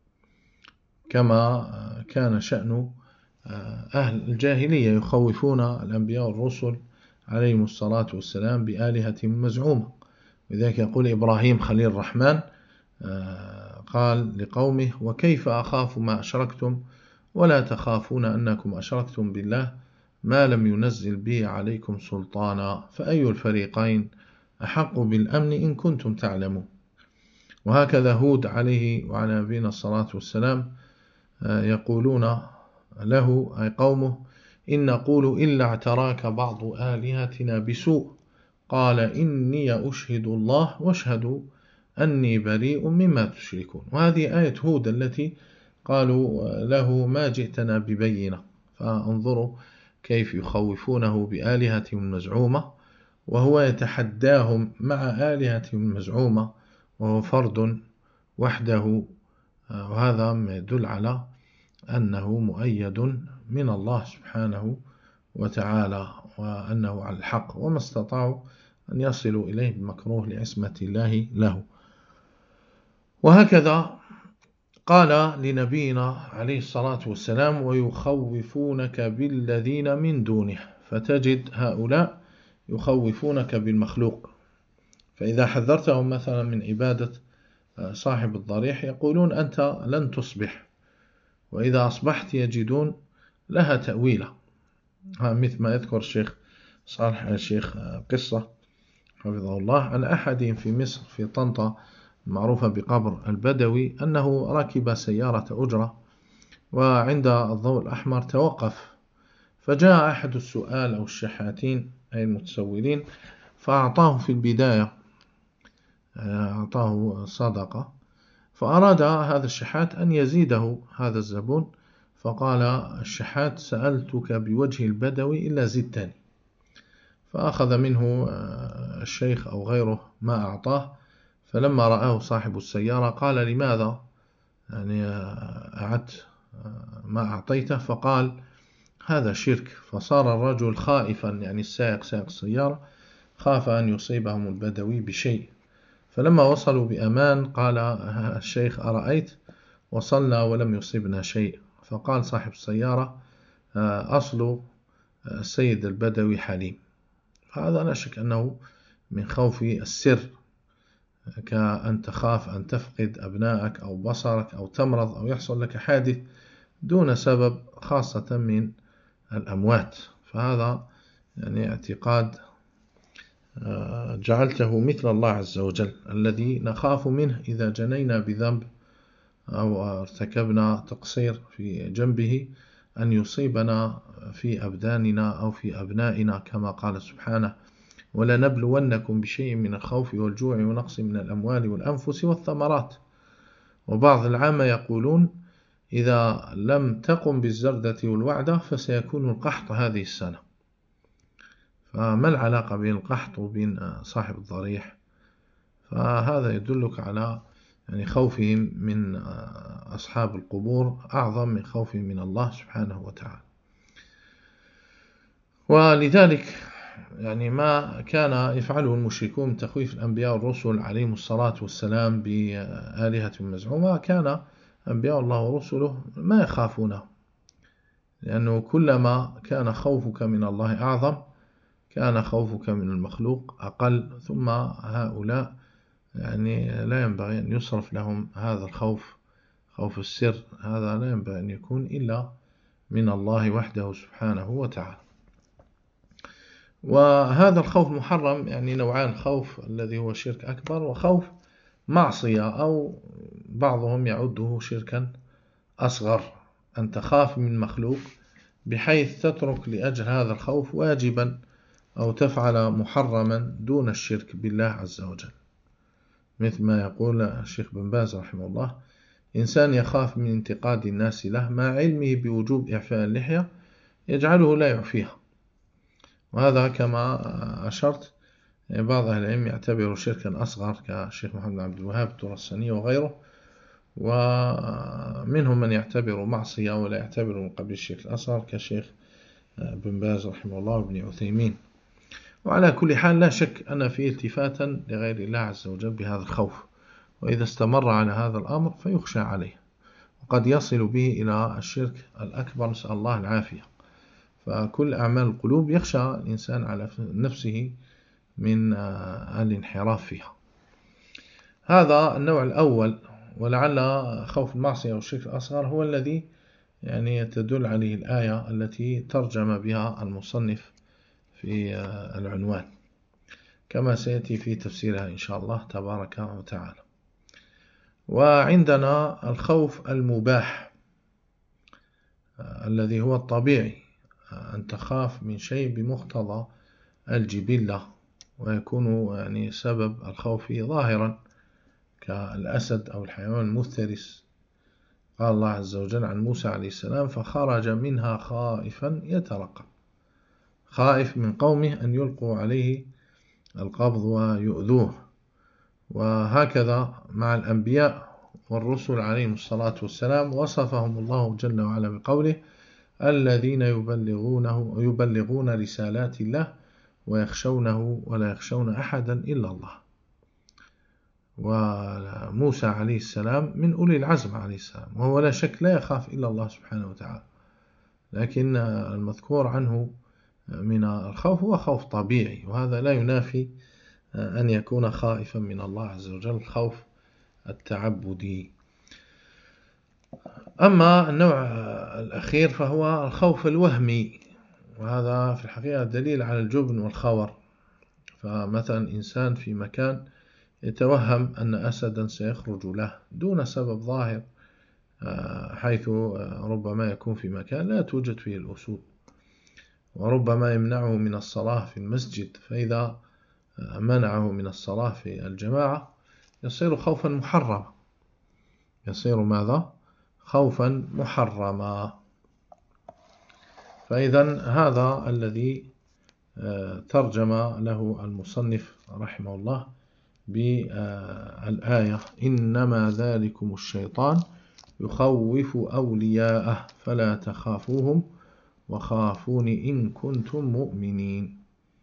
B: كما كان شأن أهل الجاهلية يخوفون الأنبياء والرسل عليهم الصلاة والسلام بآلهتهم مزعومة. لذلك يقول إبراهيم خليل الرحمن قال لقومه: وكيف أخاف ما أشركتم ولا تخافون أنكم أشركتم بالله ما لم ينزل به عليكم سلطانا فأي الفريقين أحق بالأمن إن كنتم تعلمون. وهكذا هود عليه وعلى نبينا الصلاة والسلام يقولون له أي قومه: إن نقول إلا اعتراك بعض آلهتنا بسوء، قال إني أشهد الله واشهدوا أني بريء مما تشركون. وهذه آية هود التي قالوا له ما جئتنا ببينة، فانظروا كيف يخوفونه بآلهتهم المزعومة وهو يتحداهم مع آلهتهم المزعومة وهو فرد وحده. وهذا يدل على أنه مؤيد من الله سبحانه وتعالى وأنه على الحق، وما استطاعوا أن يصلوا إليه بمكروه لعصمة الله له. وهكذا قال لنبينا عليه الصلاة والسلام: ويخوفونك بالذين من دونه، فتجد هؤلاء يخوفونك بالمخلوق. فإذا حذرتهم مثلا من عبادة صاحب الضريح يقولون أنت لن تصبح، وإذا أصبحت يجدون لها تأويلا. مثل ما يذكر الشيخ صالح الشيخ قصة حفظه الله عن أحدهم في مصر في طنطا معروفة بقبر البدوي، أنه ركب سيارة أجرة وعند الضوء الأحمر توقف، فجاء أحد السؤال أو الشحاتين أي المتسولين فأعطاه في البداية أعطاه صدقة، فأراد هذا الشحات أن يزيده هذا الزبون، فقال الشحات: سألتك بوجه البدوي إلا زدتني. فأخذ منه الشيخ أو غيره ما أعطاه، فلما رآه صاحب السيارة قال: لماذا يعني أعدت ما أعطيته؟ فقال: هذا شرك. فصار الرجل خائفا، يعني سائق السيارة خاف أن يصيبهم البدوي بشيء. فلما وصلوا بأمان قال الشيخ: أرأيت وصلنا ولم يصيبنا شيء. فقال صاحب السيارة: أصل السيد البدوي حليم. هذا لا شك أنه من خوف السر، كأن تخاف أن تفقد أبنائك أو بصرك أو تمرض أو يحصل لك حادث دون سبب، خاصة من الأموات. فهذا يعني اعتقاد جعلته مثل الله عز وجل الذي نخاف منه إذا جنينا بذنب أو ارتكبنا تقصير في جنبه أن يصيبنا في أبداننا أو في أبنائنا، كما قال سبحانه: ولنبلونكم بشيء من الخوف والجوع ونقص من الأموال والأنفس والثمرات. وبعض العامة يقولون: إذا لم تقم بالزردة والوعدة فسيكون القحط هذه السنة. فما العلاقة بين القحط وبين صاحب الضريح؟ فهذا يدلك على يعني خوفهم من أصحاب القبور أعظم من خوفهم من الله سبحانه وتعالى. ولذلك يعني ما كان يفعله المشركون من تخويف الأنبياء والرسل عليهم الصلاة والسلام بآلهة مزعومة، كان أنبياء الله ورسله ما يخافونه، لأنه كلما كان خوفك من الله أعظم كان خوفك من المخلوق أقل. ثم هؤلاء يعني لا ينبغي أن يصرف لهم هذا الخوف، خوف السر، هذا لا ينبغي أن يكون إلا من الله وحده سبحانه وتعالى. وهذا الخوف محرم، يعني نوعان: خوف الذي هو شرك أكبر، وخوف معصية أو بعضهم يعده شركا أصغر، أن تخاف من مخلوق بحيث تترك لأجل هذا الخوف واجبا أو تفعل محرما دون الشرك بالله عز وجل. مثل ما يقول الشيخ بن باز رحمه الله: إنسان يخاف من انتقاد الناس له مع علمه بوجوب إعفاء اللحية يجعله لا يعفيها. وهذا كما أشرت بعض أهل العلم يعتبر شركا أصغر كالشيخ محمد بن عبد الوهاب الترساني وغيره، ومنهم من يعتبر معصية ولا يعتبر من قبل الشرك الأصغر كالشيخ بن باز رحمه الله وابن عثيمين. وعلى كل حال لا شك أن فيه التفاتا لغير الله عز وجل بهذا الخوف، وإذا استمر على هذا الأمر فيخشى عليه وقد يصل به إلى الشرك الأكبر، نسأل الله العافية. فكل أعمال القلوب يخشى الإنسان على نفسه من الانحراف فيها. هذا النوع الأول، ولعل خوف المعصية والشرك الأصغر هو الذي يعني تدل عليه الآية التي ترجم بها المصنف في العنوان، كما سيأتي في تفسيرها إن شاء الله تبارك وتعالى. وعندنا الخوف المباح، الذي هو الطبيعي، أن تخاف من شيء بمقتضى الجبلة، ويكون يعني سبب الخوف ظاهرا كالأسد أو الحيوان المفترس. قال الله عز وجل عن موسى عليه السلام: فخرج منها خائفا يترقب، خائف من قومه أن يلقوا عليه القبض ويؤذوه. وهكذا مع الأنبياء والرسل عليهم الصلاة والسلام، وصفهم الله جل وعلا بقوله: الذين يبلغون رسالات الله ويخشونه ولا يخشون أحدا إلا الله. وموسى عليه السلام من أولي العزم عليه السلام، وهو لا شك لا يخاف إلا الله سبحانه وتعالى، لكن المذكور عنه من الخوف هو خوف طبيعي، وهذا لا ينافي أن يكون خائفا من الله عز وجل، الخوف التعبدي. أما النوع الأخير فهو الخوف الوهمي، وهذا في الحقيقة دليل على الجبن والخور. فمثلا إنسان في مكان يتوهم أن أسدا سيخرج له دون سبب ظاهر، حيث ربما يكون في مكان لا توجد فيه الأسود، وربما يمنعه من الصلاة في المسجد، فإذا منعه من الصلاة في الجماعة يصير خوفا محرما، يصير ماذا؟ خوفا محرما. فإذا هذا الذي ترجم له المصنف رحمه الله بالآية: إنما ذلكم الشيطان يخوف أولياءه فلا تخافوهم وخافون إن كنتم مؤمنين.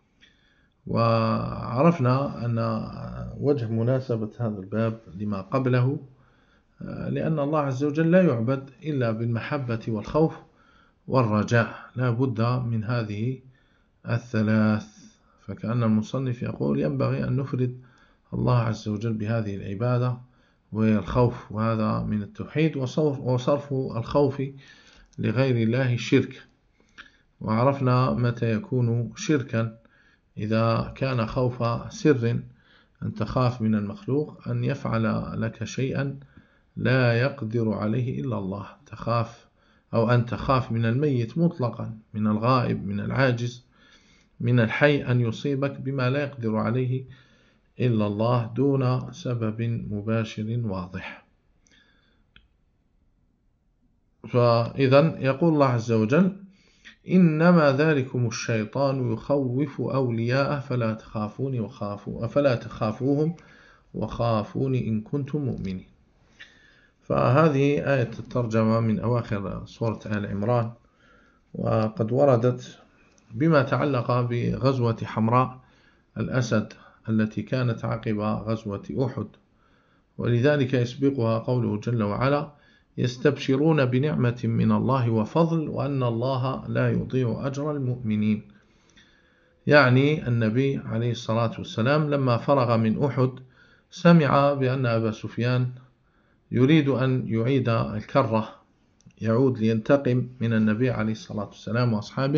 B: وعرفنا أن وجه مناسبة هذا الباب لما قبله، لأن الله عز وجل لا يعبد إلا بالمحبة والخوف والرجاء، لا بد من هذه الثلاث. فكأن المصنف يقول ينبغي أن نفرد الله عز وجل بهذه العبادة وهي الخوف، وهذا من التوحيد، وصرف الخوف لغير الله شرك. وعرفنا متى يكون شركا: إذا كان خوف سر، أن تخاف من المخلوق أن يفعل لك شيئا لا يقدر عليه إلا الله، تخاف، أو أن تخاف من الميت مطلقا، من الغائب، من العاجز، من الحي، أن يصيبك بما لا يقدر عليه إلا الله دون سبب مباشر واضح. فإذا يقول الله عز وجل: إنما ذلكم الشيطان يخوف أولياءه فلا تخافوهم وخافون إن كنتم مؤمنين. فهذه آية الترجمة من أواخر سورة آل عمران، وقد وردت بما تعلق بغزوة حمراء الأسد التي كانت عقب غزوة أحد، ولذلك يسبقها قوله جل وعلا: يستبشرون بنعمة من الله وفضل وأن الله لا يضيع أجر المؤمنين. يعني النبي عليه الصلاة والسلام لما فرغ من أحد سمع بأن أبا سفيان يريد أن يعيد الكرة، يعود لينتقم من النبي عليه الصلاة والسلام وأصحابه،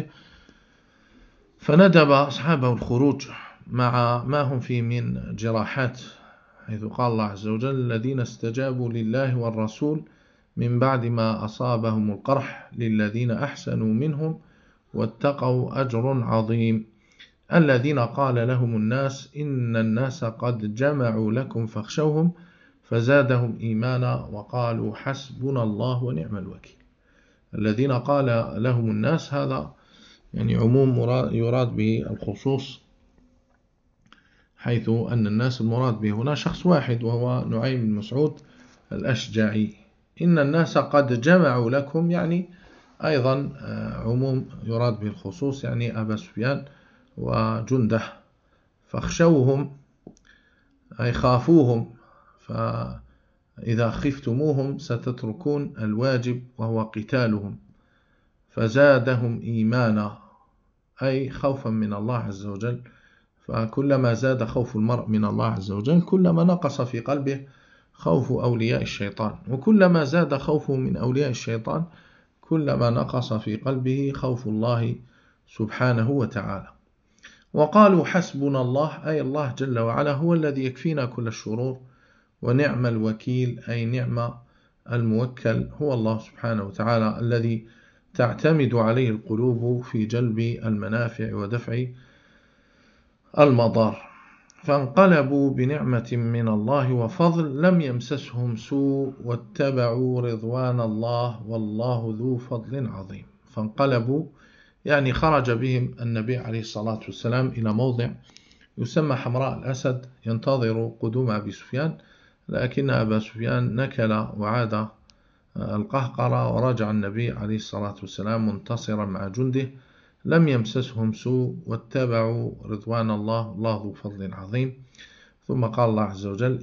B: فندب أصحابه الخروج مع ما هم فيه من جراحات، حيث قال الله عز وجل: الذين استجابوا لله والرسول من بعد ما أصابهم القرح للذين أحسنوا منهم واتقوا أجر عظيم. الذين قال لهم الناس إن الناس قد جمعوا لكم فاخشوهم فزادهم إيمانا وقالوا حسبنا الله ونعم الوكيل. الذين قال لهم الناس، هذا يعني عموم يراد به الخصوص، حيث أن الناس المراد به هنا شخص واحد وهو نعيم بن مسعود الأشجعي. إن الناس قد جمعوا لكم يعني أيضا عموم يراد به الخصوص، يعني أبا سفيان وجنده. فاخشوهم أي خافوهم، فإذا خفتموهم ستتركون الواجب وهو قتالهم. فزادهم إيمانا أي خوفا من الله عز وجل، فكلما زاد خوف المرء من الله عز وجل كلما نقص في قلبه خوف أولياء الشيطان، وكلما زاد خوفه من أولياء الشيطان كلما نقص في قلبه خوف الله سبحانه وتعالى. وقالوا حسبنا الله أي الله جل وعلا هو الذي يكفينا كل الشرور، ونعم الوكيل أي نعم الموكل هو الله سبحانه وتعالى الذي تعتمد عليه القلوب في جلب المنافع ودفع المضار. فانقلبوا بنعمة من الله وفضل لم يمسسهم سوء واتبعوا رضوان الله والله ذو فضل عظيم. فانقلبوا يعني خرج بهم النبي عليه الصلاة والسلام إلى موضع يسمى حمراء الأسد ينتظر قدوم أبي سفيان، لكن أبا سفيان نكل وعاد القهقرة، ورجع النبي عليه الصلاة والسلام منتصرا مع جنده لم يمسسهم سوء واتبعوا رضوان الله الله ذو فضل عظيم. ثم قال الله عز وجل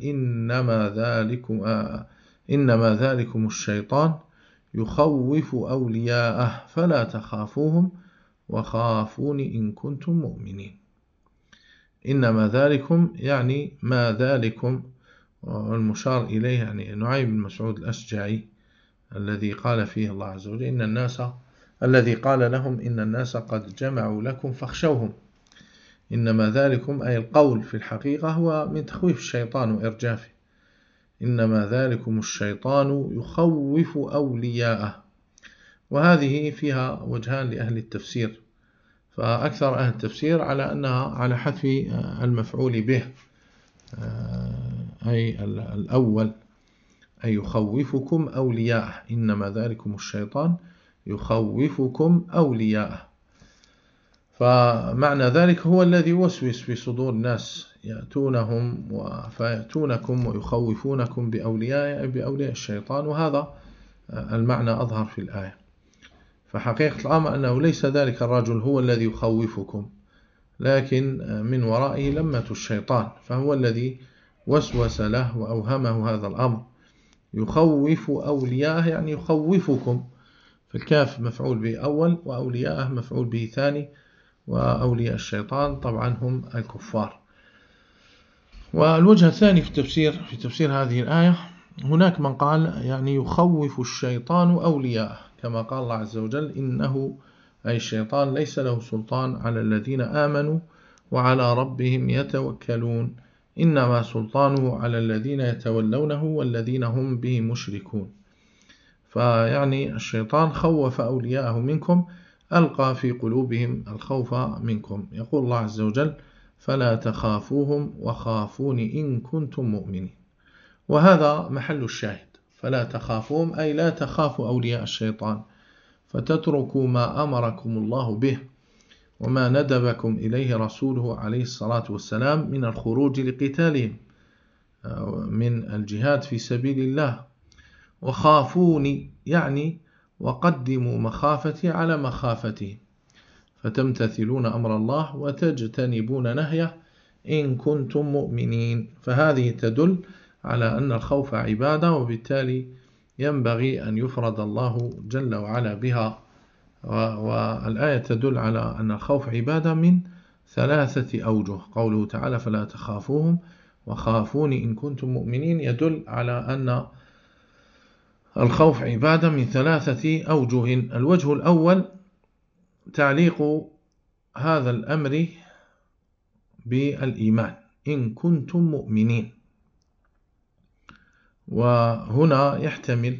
B: إنما ذلكم الشيطان يخوف أولياءه فلا تخافوهم وخافوني إن كنتم مؤمنين. إنما ذلكم يعني ما ذلكم، والمشار إليه يعني نعيم بن مسعود الأشجعي الذي قال فيه الله عز وجل الذي قال لهم إن الناس قد جمعوا لكم فاخشوهم. إنما ذلكم أي القول في الحقيقة هو من تخويف الشيطان وإرجافه. إنما ذلكم الشيطان يخوف أولياءه. وهذه فيها وجهان لأهل التفسير، فأكثر أهل التفسير على أنها على حذف المفعول به، أي الأول أي يخوفكم أولياءه. إنما ذلكم الشيطان يخوفكم أولياءه. فمعنى ذلك هو الذي يوسوس في صدور الناس يأتونهم فيأتونكم ويخوفونكم بأولياء الشيطان، وهذا المعنى أظهر في الآية. فحقيقة الأمر أنه ليس ذلك الرجل هو الذي يخوفكم، لكن من ورائه لمة الشيطان، فهو الذي وسوس له وأوهمه هذا الأمر. يخوف أولياءه يعني يخوفكم، فالكاف مفعول به أول وأولياءه مفعول به ثاني، وأولياء الشيطان طبعا هم الكفار. والوجه الثاني في تفسير هذه الآية، هناك من قال يعني يخوف الشيطان أولياءه، كما قال الله عز وجل إنه أي الشيطان ليس له سلطان على الذين آمنوا وعلى ربهم يتوكلون، إنما سلطانه على الذين يتولونه والذين هم به مشركون. فيعني الشيطان خوف أولياءه منكم، ألقى في قلوبهم الخوف منكم. يقول الله عز وجل فلا تخافوهم وخافوني إن كنتم مؤمنين. وهذا محل الشاهد، فلا تخافوهم أي لا تخافوا أولياء الشيطان، فتتركوا ما أمركم الله به وما ندبكم إليه رسوله عليه الصلاة والسلام من الخروج لقتالهم من الجهاد في سبيل الله. وخافوني يعني وقدموا مخافتي على مخافته، فتمتثلون أمر الله وتجتنبون نهيه إن كنتم مؤمنين. فهذه تدل على أن الخوف عبادة، وبالتالي ينبغي أن يفرد الله جل وعلا بها. والآية تدل على أن الخوف عبادة من 3 أوجه. قوله تعالى فلا تخافوهم وخافوني إن كنتم مؤمنين يدل على أن الخوف عبادة من 3 أوجه. الوجه الأول تعليق هذا الأمر بالإيمان إن كنتم مؤمنين، وهنا يحتمل،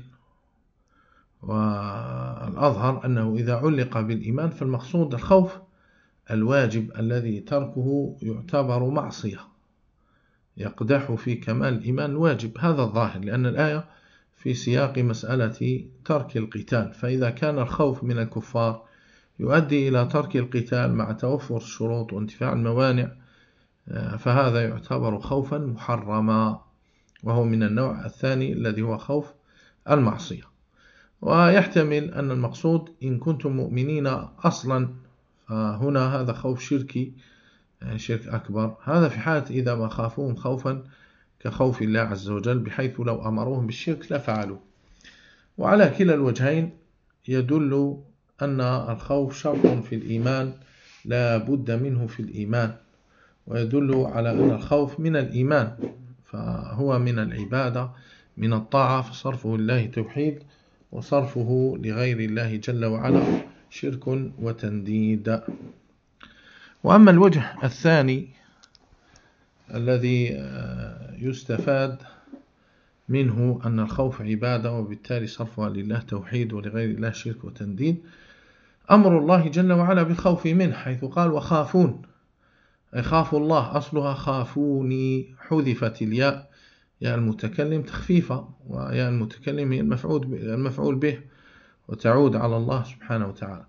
B: والأظهر أنه إذا علق بالإيمان فالمقصود الخوف الواجب الذي تركه يعتبر معصية يقدح في كمال الإيمان الواجب. هذا الظاهر، لأن الآية في سياق مسألة ترك القتال، فإذا كان الخوف من الكفار يؤدي إلى ترك القتال مع توفر الشروط وانتفاع الموانع، فهذا يعتبر خوفا محرما، وهو من النوع الثاني الذي هو خوف المعصية. ويحتمل أن المقصود إن كنتم مؤمنين أصلا، فهنا هذا خوف شركي، شرك أكبر. هذا في حالة إذا ما خافوهم خوفا كخوف الله عز وجل، بحيث لو أمروهم بالشرك لفعلوا. وعلى كلا الوجهين يدل أن الخوف شرط في الإيمان لا بد منه في الإيمان، ويدل على أن الخوف من الإيمان، فهو من العبادة من الطاعة، فصرفه لله توحيد وصرفه لغير الله جل وعلا شرك وتنديد. وأما الوجه الثاني الذي يستفاد منه أن الخوف عبادة، وبالتالي صرفها لله توحيد ولغير الله شرك وتنديد. أمر الله جل وعلا بالخوف منه، حيث قال وخافون، أي خافوا الله، أصلها خافوني، حذفت الياء، ياء المتكلم تخفيفا، وياء المتكلم هي المفعول به، وتعود على الله سبحانه وتعالى.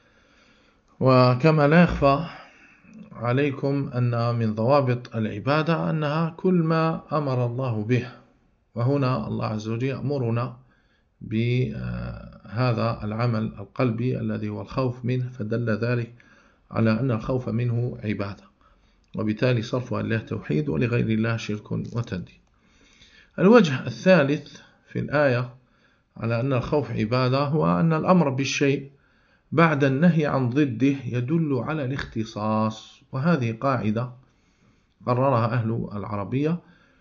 B: وكما لا يخفى عليكم أن من ضوابط العبادة أنها كل ما أمر الله به، وهنا الله عز وجل يأمرنا بهذا العمل القلبي الذي هو الخوف منه، فدل ذلك على أن الخوف منه عبادة، وبالتالي صرفها لله توحيد ولغير الله شرك وتنديد. الوجه الثالث في الآية على أن الخوف عبادة هو أن الأمر بالشيء بعد النهي عن ضده يدل على الاختصاص، وهذه قاعدة قررها أهل العربية.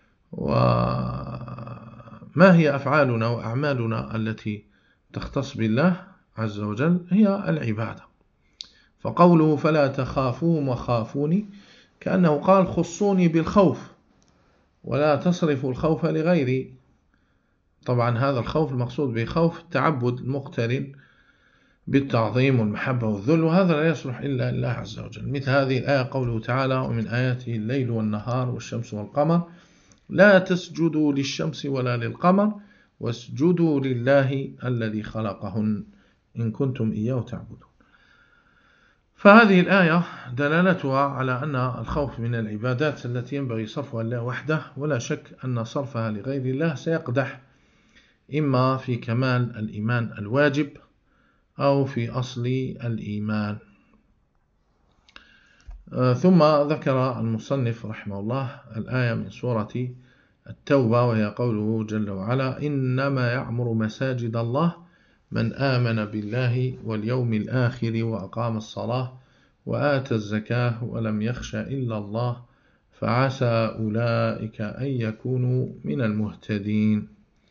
B: وما هي أفعالنا وأعمالنا التي تختص بالله عز وجل؟ هي العبادة. فقوله فلا تخافوهم وخافوني كأنه قال خصوني بالخوف ولا تصرفوا الخوف لغيري. طبعا هذا الخوف المقصود به خوف التعبد المقترن بالتعظيم والمحبة والذل، وهذا لا يصلح إلا لله عز وجل. مثل هذه الآية قوله تعالى ومن آياته الليل والنهار والشمس والقمر لا تسجدوا للشمس ولا للقمر واسجدوا لله الذي خلقهن إن كنتم إياه تعبدون. فهذه الآية دلالتها على أن الخوف من العبادات التي ينبغي صرفها لله وحده، ولا شك أن صرفها لغير الله سيقدح إما في كمال الإيمان الواجب أو في أصل الإيمان. ثم ذكر المصنف رحمه الله الآية من سورة التوبة، وهي قوله جل وعلا إنما يعمر مساجد الله من آمن بالله واليوم الآخر وأقام الصلاة وآتى الزكاة ولم يخش إلا الله فعسى أولئك أن يكونوا من المهتدين.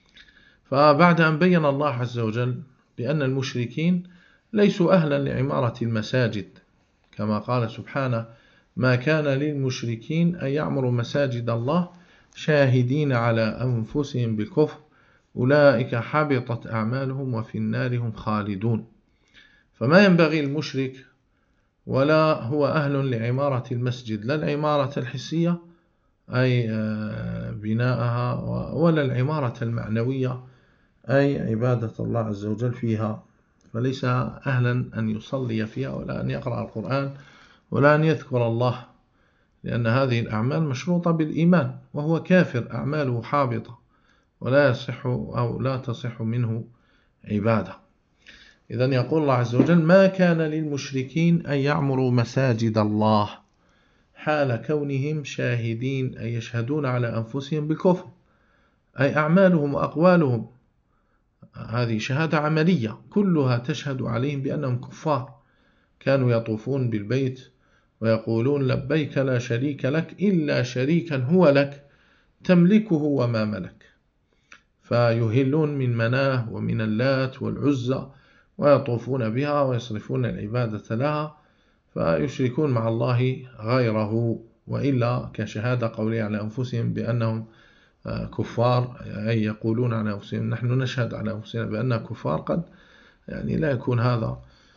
B: فبعد أن بين الله عز وجل بأن المشركين ليسوا أهلا لعمارة المساجد، كما قال سبحانه ما كان للمشركين أن يعمروا مساجد الله شاهدين على أنفسهم بالكفر أولئك حبطت أعمالهم وفي النار هم خالدون. فما ينبغي المشرك ولا هو أهل لعمارة المسجد، لا العمارة الحسية أي بناءها، ولا العمارة المعنوية أي عبادة الله عز وجل فيها، فليس أهلا أن يصلي فيها ولا أن يقرأ القرآن ولا أن يذكر الله، لأن هذه الأعمال مشروطة بالإيمان، وهو كافر أعماله حابطة ولا يصح أو لا تصح منه عبادة. إذن يقول الله عز وجل ما كان للمشركين أن يعمروا مساجد الله حال كونهم شاهدين أي يشهدون على أنفسهم بالكفر، أي أعمالهم وأقوالهم هذه شهادة عملية كلها تشهد عليهم بأنهم كفار، كانوا يطوفون بالبيت ويقولون لبيك لا شريك لك إلا شريكا هو لك تملكه وما ملك، فيهلون من مناه ومن اللات والعزى ويطوفون بها ويصرفون العبادة لها، فيشركون مع الله غيره، وإلا كشهادة قولية على أنفسهم بأنهم كفار، أي يقولون على أنفسهم نحن نشهد على أنفسنا بأننا كفار، قد يعني لا يكون هذا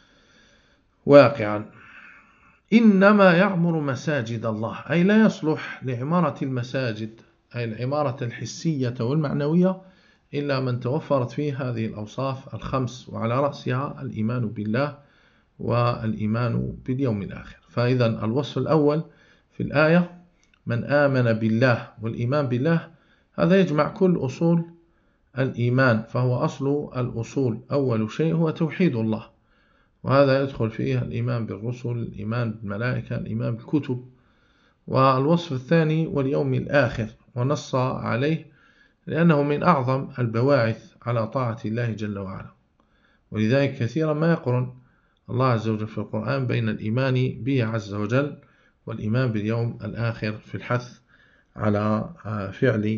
B: واقعا. إنما يعمر مساجد الله أي لا يصلح لعمارة المساجد أي العمارة الحسية والمعنوية إلا من توفرت فيه هذه الأوصاف الخمس، وعلى رأسها الإيمان بالله والإيمان باليوم الآخر. فإذا الوصف الأول في الآية من آمن بالله، والإيمان بالله هذا يجمع كل أصول الإيمان، فهو أصل الأصول، أول شيء هو توحيد الله، وهذا يدخل فيه الإيمان بالرسل، الإيمان بالملائكة، الإيمان بالكتب. والوصف الثاني واليوم الآخر، ونص عليه لأنه من أعظم البواعث على طاعة الله جل وعلا، ولذلك كثيرا ما يقرن الله عز وجل في القرآن بين الإيمان به عز وجل والإيمان باليوم الآخر في الحث على فعل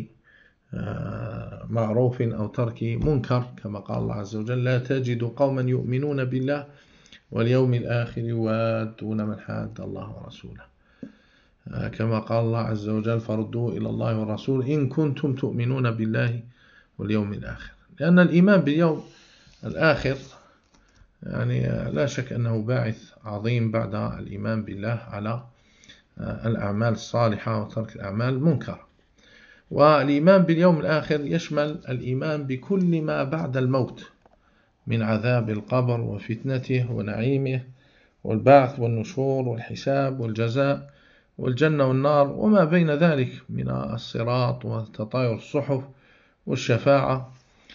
B: معروف أو ترك منكر، كما قال الله عز وجل لا تجد قوما يؤمنون بالله واليوم الآخر يوادون من حاد الله ورسوله. كما قال الله عز وجل فردوه إلى الله والرسول إن كنتم تؤمنون بالله واليوم الآخر. لأن الإيمان باليوم الآخر يعني لا شك أنه باعث عظيم بعد الإيمان بالله على الأعمال الصالحة وترك الأعمال المنكرة. والإيمان باليوم الآخر يشمل الإيمان بكل ما بعد الموت من عذاب القبر وفتنته ونعيمه والبعث والنشور والحساب والجزاء والجنة والنار وما بين ذلك من الصراط وتطاير الصحف والشفاعة.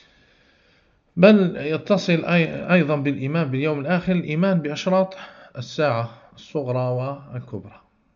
B: بل يتصل أيضا بالإيمان باليوم الآخر الإيمان بأشراط الساعة الصغرى والكبرى.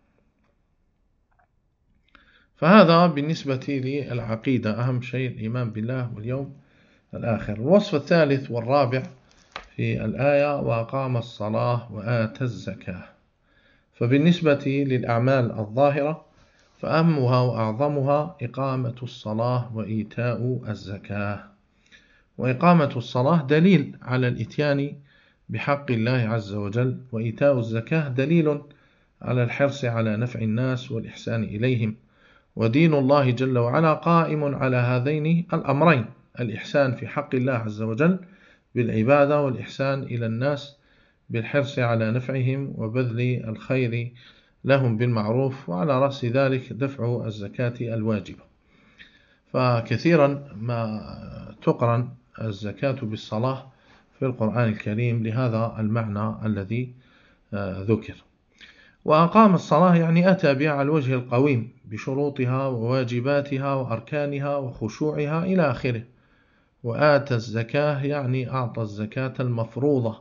B: فهذا بالنسبة للعقيدة أهم شيء الإيمان بالله واليوم الآخر. الوصف الثالث والرابع في الآية وأقام الصلاة وآتى الزكاة. فبالنسبة للأعمال الظاهرة فأهمها وأعظمها إقامة الصلاة وإيتاء الزكاة. وإقامة الصلاة دليل على الإتيان بحق الله عز وجل، وإيتاء الزكاة دليل على الحرص على نفع الناس والإحسان إليهم. ودين الله جل وعلا قائم على هذين الأمرين، الإحسان في حق الله عز وجل بالعبادة والإحسان إلى الناس بالحرص على نفعهم وبذل الخير لهم بالمعروف، وعلى رأس ذلك دفع الزكاة الواجبة. فكثيرا ما تقرن الزكاة بالصلاة في القرآن الكريم لهذا المعنى الذي ذكر. وأقام الصلاة يعني أتى بها على الوجه القويم بشروطها وواجباتها وأركانها وخشوعها إلى آخره. وآتى الزكاة يعني أعطى الزكاة المفروضة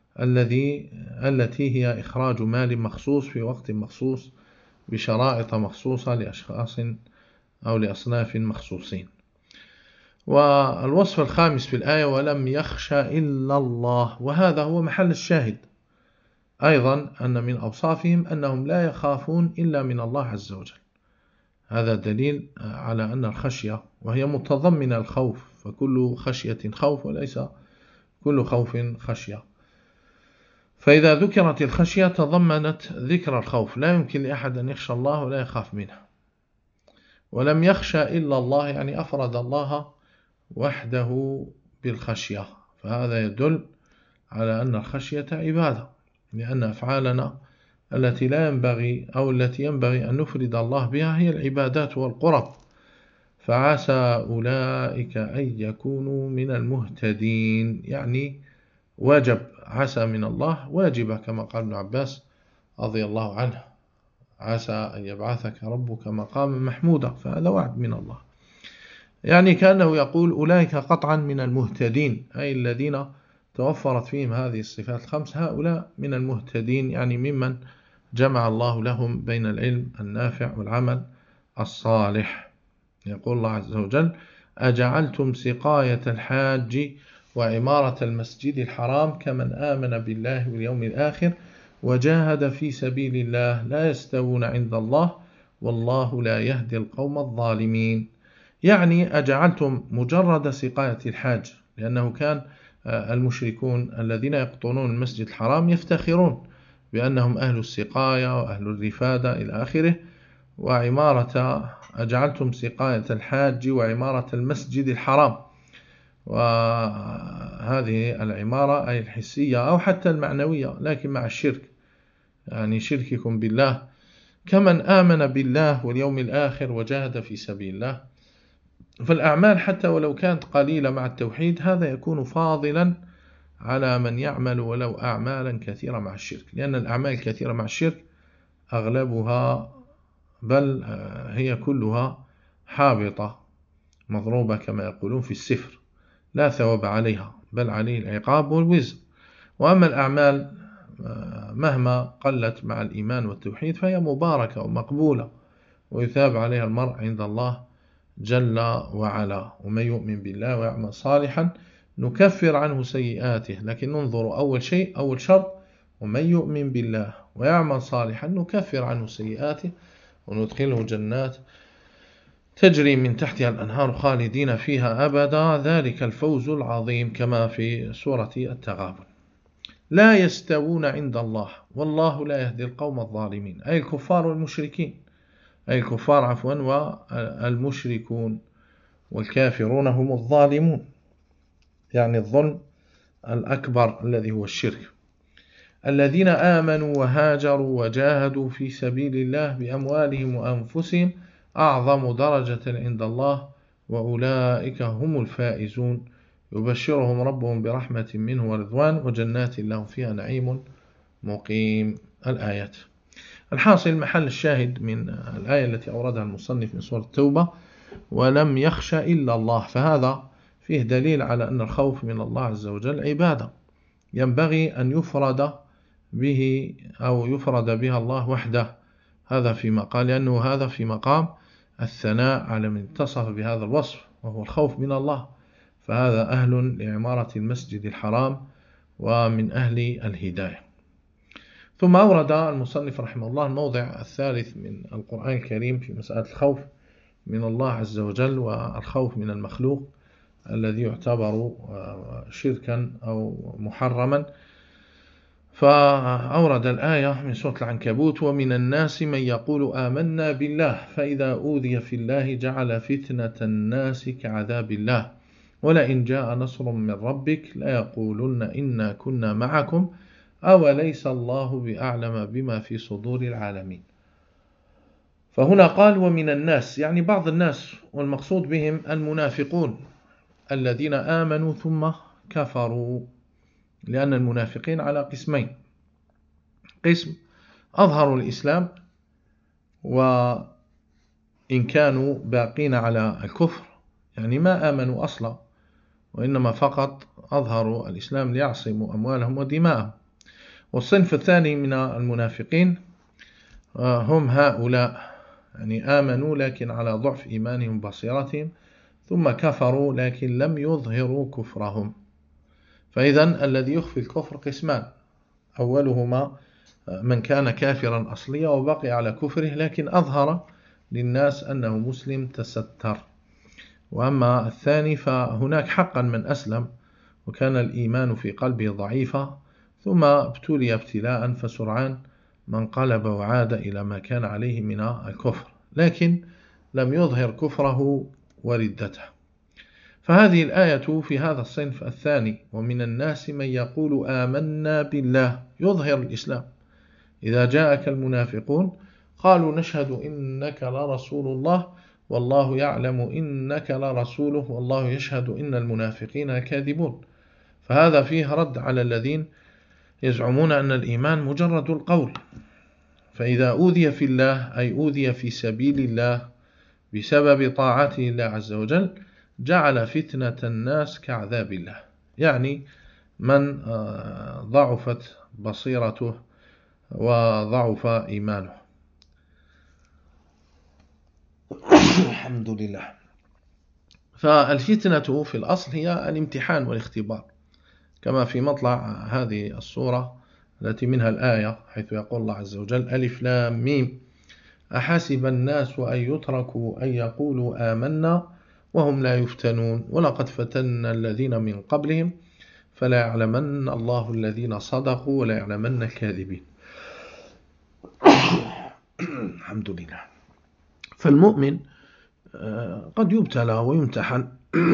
B: التي هي إخراج مال مخصوص في وقت مخصوص بشرائط مخصوصة لأشخاص أو لأصناف مخصوصين. والوصف الخامس في الآية ولم يخشى إلا الله، وهذا هو محل الشاهد أيضا أن من أوصافهم أنهم لا يخافون إلا من الله عز وجل. هذا دليل على أن الخشية وهي متضمنة الخوف، فكل خشية خوف وليس كل خوف خشية. فإذا ذكرت الخشية تضمنت ذكر الخوف، لا يمكن لأحد أن يخشى الله ولا يخاف منه. ولم يخشى إلا الله يعني أفرد الله وحده بالخشية، فهذا يدل على أن الخشية عبادة، لأن أفعالنا التي لا ينبغي أو التي ينبغي أن نفرد الله بها هي العبادات والقرب. فعسى أولئك أن يكونوا من المهتدين، يعني واجب عسى من الله واجبة كما قال ابن عباس رضي الله عنه عسى أن يبعثك ربك مقاما محمودا، فهذا وعد من الله. يعني كأنه يقول أولئك قطعا من المهتدين، أي الذين توفرت فيهم هذه الصفات الخمس، هؤلاء من المهتدين، يعني ممن جمع الله لهم بين العلم النافع والعمل الصالح. يقول الله عز وجل أجعلتم سقاية الحاج وعمارة المسجد الحرام كمن آمن بالله واليوم الآخر وجاهد في سبيل الله لا يستوون عند الله والله لا يهدي القوم الظالمين. يعني أجعلتم مجرد سقاية الحاج، لأنه كان المشركون الذين يقطنون المسجد الحرام يفتخرون بأنهم أهل السقاية وأهل الرفادة إلى آخره. وعمارة أجعلتم سقاية الحاج وعمارة المسجد الحرام، وهذه العمارة أي الحسية أو حتى المعنوية لكن مع الشرك، يعني شرككم بالله، كمن آمن بالله واليوم الآخر وجاهد في سبيل الله. فالأعمال حتى ولو كانت قليلة مع التوحيد هذا يكون فاضلا على من يعمل ولو أعمالا كثيرة مع الشرك، لأن الأعمال الكثيرة مع الشرك أغلبها بل هي كلها حابطة مضروبة كما يقولون في السفر، لا ثواب عليها بل عليه العقاب والوزر. وأما الأعمال مهما قلت مع الإيمان والتوحيد فهي مباركة ومقبولة ويثاب عليها المرء عند الله جل وعلا. ومن يؤمن بالله ويعمل صالحا نكفر عنه سيئاته، لكن ننظر أول شرط ومن يؤمن بالله ويعمل صالحا نكفر عنه سيئاته وندخله جنات تجري من تحتها الأنهار خالدين فيها أبدا ذلك الفوز العظيم، كما في سورة التغابن. لا يستوون عند الله والله لا يهدي القوم الظالمين، أي الكفار والمشركين أي الكفار عفوا، والمشركون، والكافرون هم الظالمون، يعني الظلم الأكبر الذي هو الشرك. الذين آمنوا وهاجروا وجاهدوا في سبيل الله بأموالهم وأنفسهم أعظم درجة عند الله وأولئك هم الفائزون، يبشرهم ربهم برحمة منه ورضوان وجنات لهم فيها نعيم مقيم. الآيات. الحاصل محل الشاهد من الآية التي أوردها المصنف من سورة التوبة: ولم يخش إلا الله، فهذا فيه دليل على أن الخوف من الله عز وجل عبادة ينبغي أن يفرد به أو يفرد بها الله وحده. هذا في مقام، لأنه هذا في مقام الثناء على من اتصف بهذا الوصف وهو الخوف من الله، فهذا أهل لعمارة المسجد الحرام ومن أهل الهداية. ثم أورد المصنف رحمه الله الموضع الثالث من القرآن الكريم في مسألة الخوف من الله عز وجل والخوف من المخلوق الذي يعتبر شركا أو محرما، فأورد الآية من سورة العنكبوت: ومن الناس من يقول آمنا بالله فإذا أوذي في الله جعل فتنة الناس كعذاب الله ولئن جاء نصر من ربك ليقولن إنا كنا معكم أوليس الله بأعلم بما في صدور العالمين. فهنا قال ومن الناس، يعني بعض الناس، والمقصود بهم المنافقون الذين آمنوا ثم كفروا، لأن المنافقين على قسمين: قسم أظهروا الإسلام وإن كانوا باقين على الكفر، يعني ما آمنوا أصلا وإنما فقط أظهروا الإسلام ليعصموا أموالهم ودماءهم. والصنف الثاني من المنافقين هم هؤلاء، يعني آمنوا لكن على ضعف إيمانهم بصيرتهم، ثم كفروا لكن لم يظهروا كفرهم. فإذن الذي يخفي الكفر قسمان: أولهما من كان كافرا أصليا وبقي على كفره لكن أظهر للناس أنه مسلم تستر. وأما الثاني فهناك حقا من أسلم وكان الإيمان في قلبه ضعيفا ثم ابتلي ابتلاء فسرعان من قلب وعاد إلى ما كان عليه من الكفر لكن لم يظهر كفره وردته. فهذه الآية في هذا الصنف الثاني: ومن الناس من يقول آمنا بالله، يظهر الإسلام. إذا جاءك المنافقون قالوا نشهد إنك لرسول الله والله يعلم إنك لرسوله والله يشهد إن المنافقين كاذبون. فهذا فيه رد على الذين يزعمون أن الإيمان مجرد القول. فإذا أوذي في الله أي أوذي في سبيل الله بسبب طاعته الله عز وجل جعل فتنة الناس كعذاب الله، يعني من ضعفت بصيرته وضعف إيمانه. الحمد لله. فالفتنة في الأصل هي الامتحان والاختبار، كما في مطلع هذه السورة التي منها الآية حيث يقول الله عز وجل: ألف لام ميم أحسب الناس أن يتركوا أن يقولوا آمنا وهم لا يفتنون ولقد فتنا الذين من قبلهم فلا يعلمن الله الذين صدقوا ولا يعلمن الكاذبين. الحمد لله. فالمؤمن قد يبتلى ويمتحن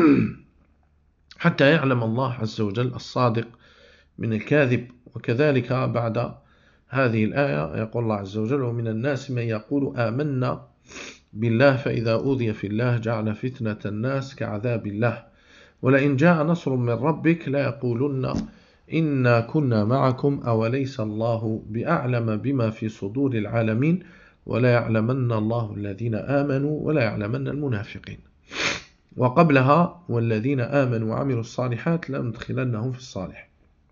B: حتى يعلم الله عز وجل الصادق من الكاذب. وكذلك بعد هذه الآية يقول الله عز وجل: ومن الناس من يقول آمنا بالله فإذا أوذي في الله جعل فتنة الناس كعذاب الله ولئن جاء نصر من ربك ليقولن إنا كنا معكم أوليس الله بأعلم بما في صدور العالمين ولا يعلمن الله الذين آمنوا ولا يعلمن المنافقين. وقبلها: والذين آمنوا وعملوا الصالحات لندخلنهم في الصالح.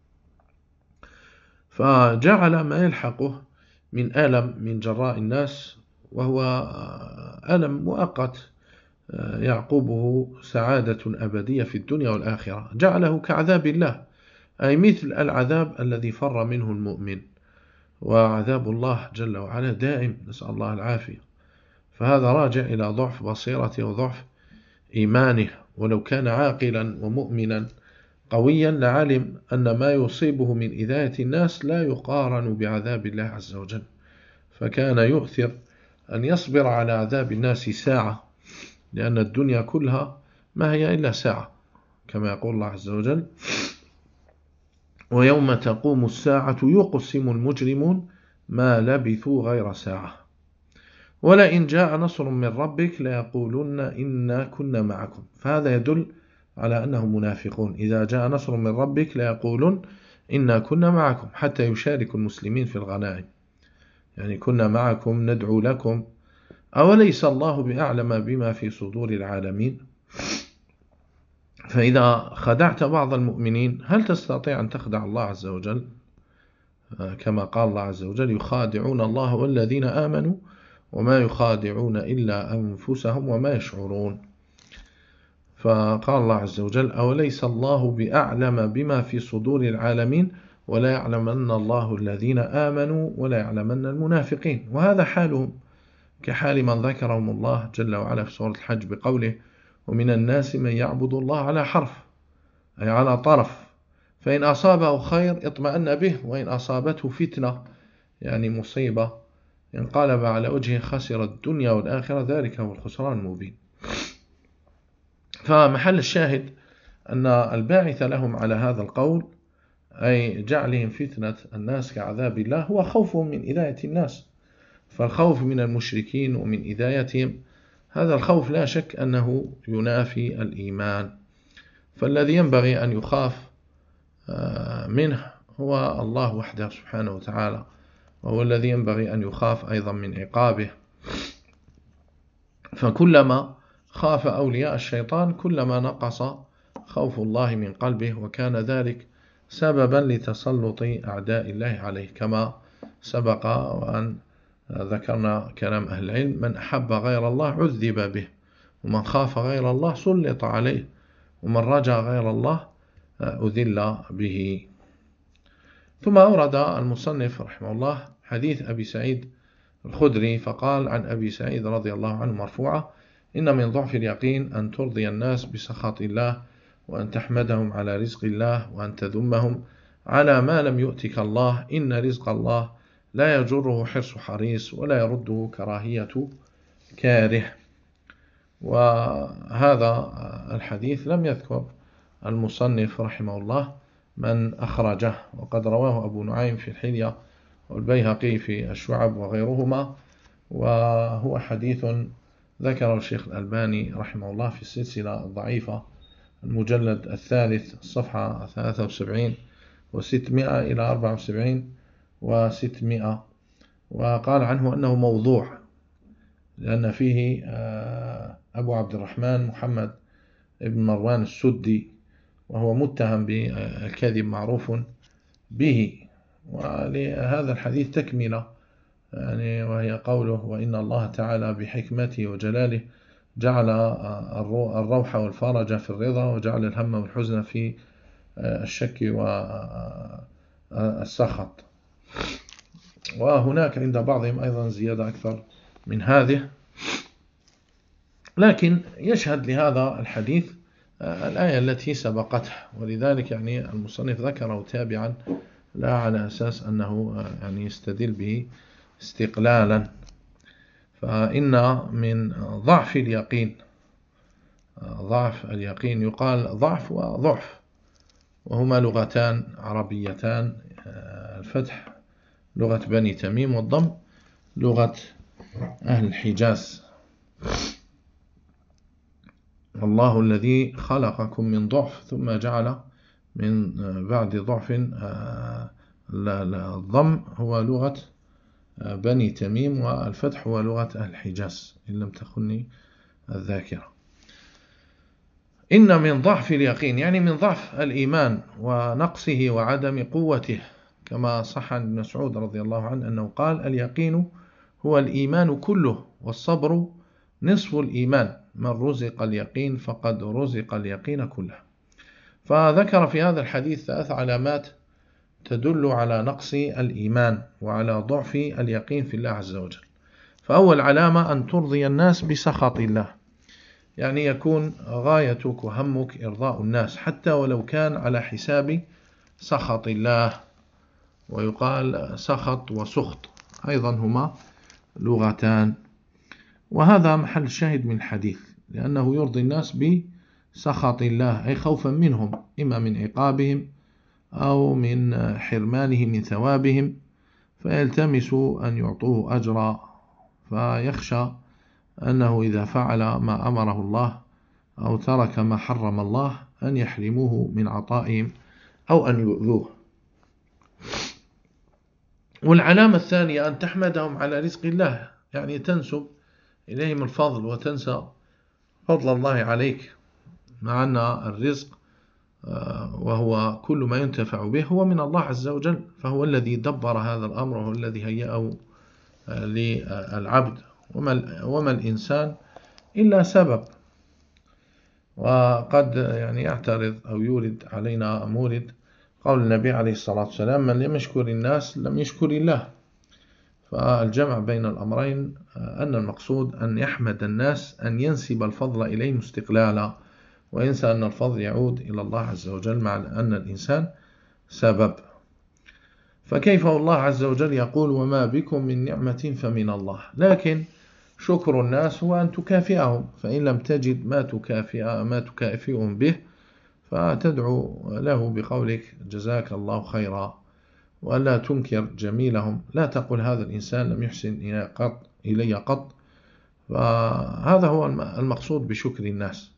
B: فجعل ما يلحقه من ألم من جراء الناس، وهو ألم مؤقت يعقبه سعادة أبدية في الدنيا والآخرة، جعله كعذاب الله، أي مثل العذاب الذي فر منه المؤمن، وعذاب الله جل وعلا دائم، نسأل الله العافية. فهذا راجع إلى ضعف بصيرته وضعف إيمانه، ولو كان عاقلا ومؤمنا قويا لعلم أن ما يصيبه من إذاية الناس لا يقارن بعذاب الله عز وجل، فكان يؤثر أن يصبر على عذاب الناس ساعة، لأن الدنيا كلها ما هي إلا ساعة، كما يقول الله عز وجل: ويوم تقوم الساعة يقسم المجرمون ما لبثوا غير ساعة ولئن جاء نصر من ربك ليقولن إنا كنا معكم. فهذا يدل على أنهم منافقون. إذا جاء نصر من ربك ليقولن إنا كنا معكم، حتى يشاركوا المسلمين في الغنائم، يعني كنا معكم ندعو لكم. أوليس الله بأعلم بما في صدور العالمين؟ فإذا خدعت بعض المؤمنين هل تستطيع أن تخدع الله عز وجل؟ كما قال الله عز وجل: يخادعون الله والذين آمنوا وما يخادعون إلا أنفسهم وما يشعرون. فقال الله عز وجل: أوليس الله بأعلم بما في صدور العالمين ولا يعلمن الله الذين آمنوا ولا يعلمن المنافقين. وهذا حالهم كحال من ذكرهم الله جل وعلا في سورة الحج بقوله: ومن الناس من يعبد الله على حرف، أي على طرف، فإن أصابه خير اطمأن به، وإن أصابته فتنة يعني مصيبة انقلب على وجهه خسر الدنيا والآخرة، ذلك هو الخسران المبين. فمحل الشاهد أن الباعث لهم على هذا القول، أي جعلهم فتنة الناس كعذاب الله، هو خوفهم من إذاية الناس. فالخوف من المشركين ومن إذايتهم هذا الخوف لا شك أنه ينافي الإيمان. فالذي ينبغي أن يخاف منه هو الله وحده سبحانه وتعالى، وهو الذي ينبغي أن يخاف أيضا من عقابه. فكلما خاف أولياء الشيطان كلما نقص خوف الله من قلبه، وكان ذلك سببا لتسلط أعداء الله عليه، كما سبق وأن ذكرنا كلام أهل العلم: من أحب غير الله عذب به، ومن خاف غير الله سلط عليه، ومن رجا غير الله أذل به. ثم أورد المصنف رحمه الله حديث أبي سعيد الخدري، فقال عن أبي سعيد رضي الله عنه مرفوعة: إن من ضعف اليقين أن ترضي الناس بسخط الله، وأن تحمدهم على رزق الله، وأن تذمهم على ما لم يؤتك الله. إن رزق الله لا يجره حرص حريص، ولا يرده كراهية كاره. وهذا الحديث لم يذكر المصنف رحمه الله من أخرجه، وقد رواه أبو نعيم في الحلية والبيهقي في الشعب وغيرهما، وهو حديث ذكره الشيخ الألباني رحمه الله في السلسلة الضعيفة المجلد الثالث الصفحة 73 و600 إلى 74 و600، وقال عنه أنه موضوع، لأن فيه أبو عبد الرحمن محمد بن مروان السدي، وهو متهم بالكذب معروف به. ولهذا الحديث تكملة، يعني وهي قوله: وإن الله تعالى بحكمته وجلاله جعل الروح والفرج في الرضا، وجعل الهم والحزن في الشك والسخط. وهناك عند بعضهم أيضا زيادة أكثر من هذه، لكن يشهد لهذا الحديث الآية التي سبقته، ولذلك يعني المصنف ذكره تابعا لا على أساس أنه يعني يستدل به استقلالا. فإن من ضعف اليقين، ضعف اليقين يقال ضعف وضعف، وهما لغتان عربيتان: الفتح لغة بني تميم، والضم لغة أهل الحجاز. الله الذي خلقكم من ضعف ثم جعل من بعد ضعف. الضم هو لغة بني تميم، والفتح هو لغة أهل الحجاز إن لم تخني الذاكرة. إن من ضعف اليقين يعني من ضعف الإيمان ونقصه وعدم قوته، كما صح عن ابن مسعود رضي الله عنه أنه قال: اليقين هو الإيمان كله، والصبر نصف الإيمان، من رزق اليقين فقد رزق اليقين كله. فذكر في هذا الحديث 3 علامات تدل على نقص الإيمان وعلى ضعف اليقين في الله عز وجل. فأول علامة أن ترضي الناس بسخط الله، يعني يكون غايتك وهمك إرضاء الناس حتى ولو كان على حساب سخط الله. ويقال سخط وسخط أيضا هما لغتان. وهذا محل الشاهد من الحديث، لأنه يرضي الناس بسخط الله، أي خوفا منهم، إما من عقابهم أو من حرمانه من ثوابهم، فيلتمس أن يعطوه أجرا، فيخشى أنه إذا فعل ما أمره الله أو ترك ما حرم الله أن يحرموه من عطائهم أو أن يؤذوه. والعلامة الثانية أن تحمدهم على رزق الله، يعني تنسب إليهم الفضل وتنسى فضل الله عليك، مع أن الرزق وهو كل ما ينتفع به هو من الله عز وجل، فهو الذي دبر هذا الأمر وهو الذي هيأه للعبد، وما الإنسان إلا سبب. وقد يعني يعترض أو يورد علينا مورد قول النبي عليه الصلاة والسلام: من لم يشكر الناس لم يشكر الله. فالجمع بين الأمرين أن المقصود أن يحمد الناس، أن ينسب الفضل إليهم استقلالا، وينسى أن الفضل يعود إلى الله عز وجل، مع أن الإنسان سبب. فكيف الله عز وجل يقول: وما بكم من نعمة فمن الله، لكن شكر الناس هو أن تكافئهم، فإن لم تجد ما تكافئهم به فتدعو له بقولك جزاك الله خيرا، ولا تنكر جميلهم، لا تقول هذا الإنسان لم يحسن إلي قط. فهذا هو المقصود بشكر الناس،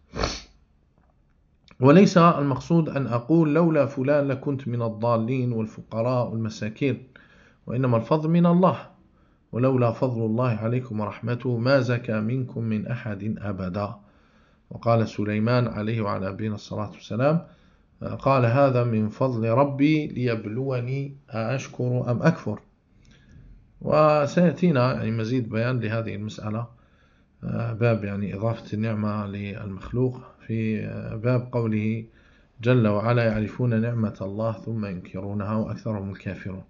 B: وليس المقصود أن أقول لولا فلان لكنت من الضالين والفقراء والمساكين، وإنما الفضل من الله، ولولا فضل الله عليكم ورحمته ما زكى منكم من أحد أبدا. وقال سليمان عليه وعلى نبينا الصلاة والسلام: قال هذا من فضل ربي ليبلوني أشكر أم أكفر. وسيأتينا يعني مزيد بيان لهذه المسألة، باب يعني إضافة النعمة للمخلوق، في باب قوله جل وعلا: يعرفون نعمة الله ثم ينكرونها وأكثرهم الكافرون.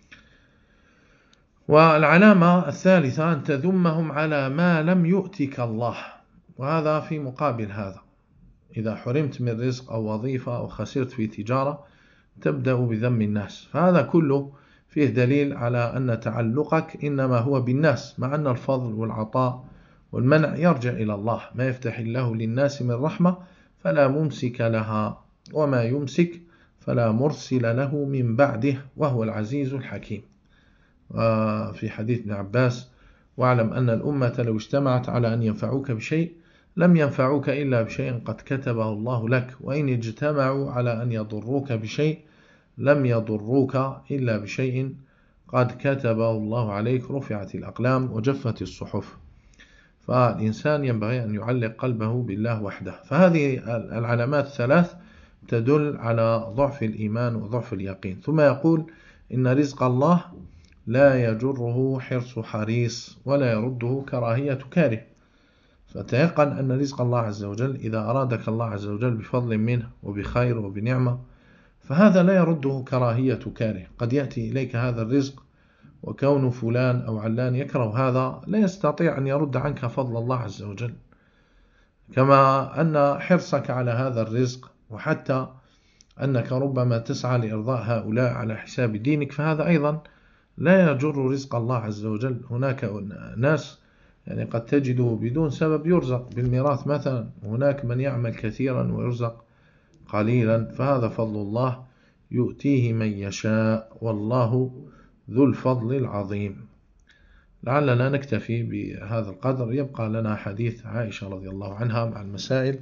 B: والعلامة الثالثة أن تذمهم على ما لم يؤتك الله، وهذا في مقابل هذا. إذا حرمت من رزق أو وظيفة أو خسرت في تجارة تبدأ بذم الناس، فهذا كله فيه دليل على أن تعلقك إنما هو بالناس، مع أن الفضل والعطاء والمنع يرجع إلى الله. ما يفتح الله للناس من رحمة فلا ممسك لها، وما يمسك فلا مرسل له من بعده، وهو العزيز الحكيم. في حديث ابن عباس: واعلم أن الأمة لو اجتمعت على أن ينفعوك بشيء لم ينفعوك إلا بشيء قد كتبه الله لك، وإن اجتمعوا على أن يضروك بشيء لم يضروك إلا بشيء قد كتبه الله عليك، رفعت الأقلام وجفت الصحف. فالإنسان ينبغي أن يعلق قلبه بالله وحده. فهذه العلامات الثلاث تدل على ضعف الإيمان وضعف اليقين. ثم يقول: إن رزق الله لا يجره حرص حريص ولا يرده كراهية كاره. فتيقن أن رزق الله عز وجل إذا أرادك الله عز وجل بفضل منه وبخير وبنعمة فهذا لا يرده كراهية كاره. قد يأتي إليك هذا الرزق وكون فلان أو علان يكره هذا لا يستطيع أن يرد عنك فضل الله عز وجل، كما أن حرصك على هذا الرزق وحتى أنك ربما تسعى لإرضاء هؤلاء على حساب دينك فهذا أيضا لا يجر رزق الله عز وجل. هناك ناس يعني قد تجده بدون سبب يرزق بالميراث مثلا، هناك من يعمل كثيرا ويرزق قليلا، فهذا فضل الله يؤتيه من يشاء، والله ذو الفضل العظيم. لعلنا نكتفي بهذا القدر، يبقى لنا حديث عائشة رضي الله عنها مع المسائل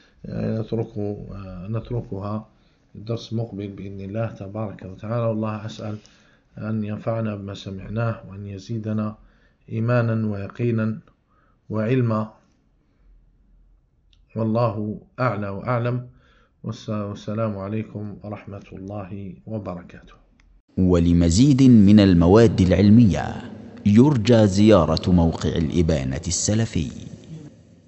B: نتركها الدرس مقبل بإذن الله تبارك وتعالى. والله أسأل أن ينفعنا بما سمعناه وأن يزيدنا إيمانا ويقينا وعلما، والله أعلى وأعلم، والسلام عليكم ورحمة الله وبركاته.
A: ولمزيد من المواد العلمية يرجى زيارة موقع الإبانة السلفي.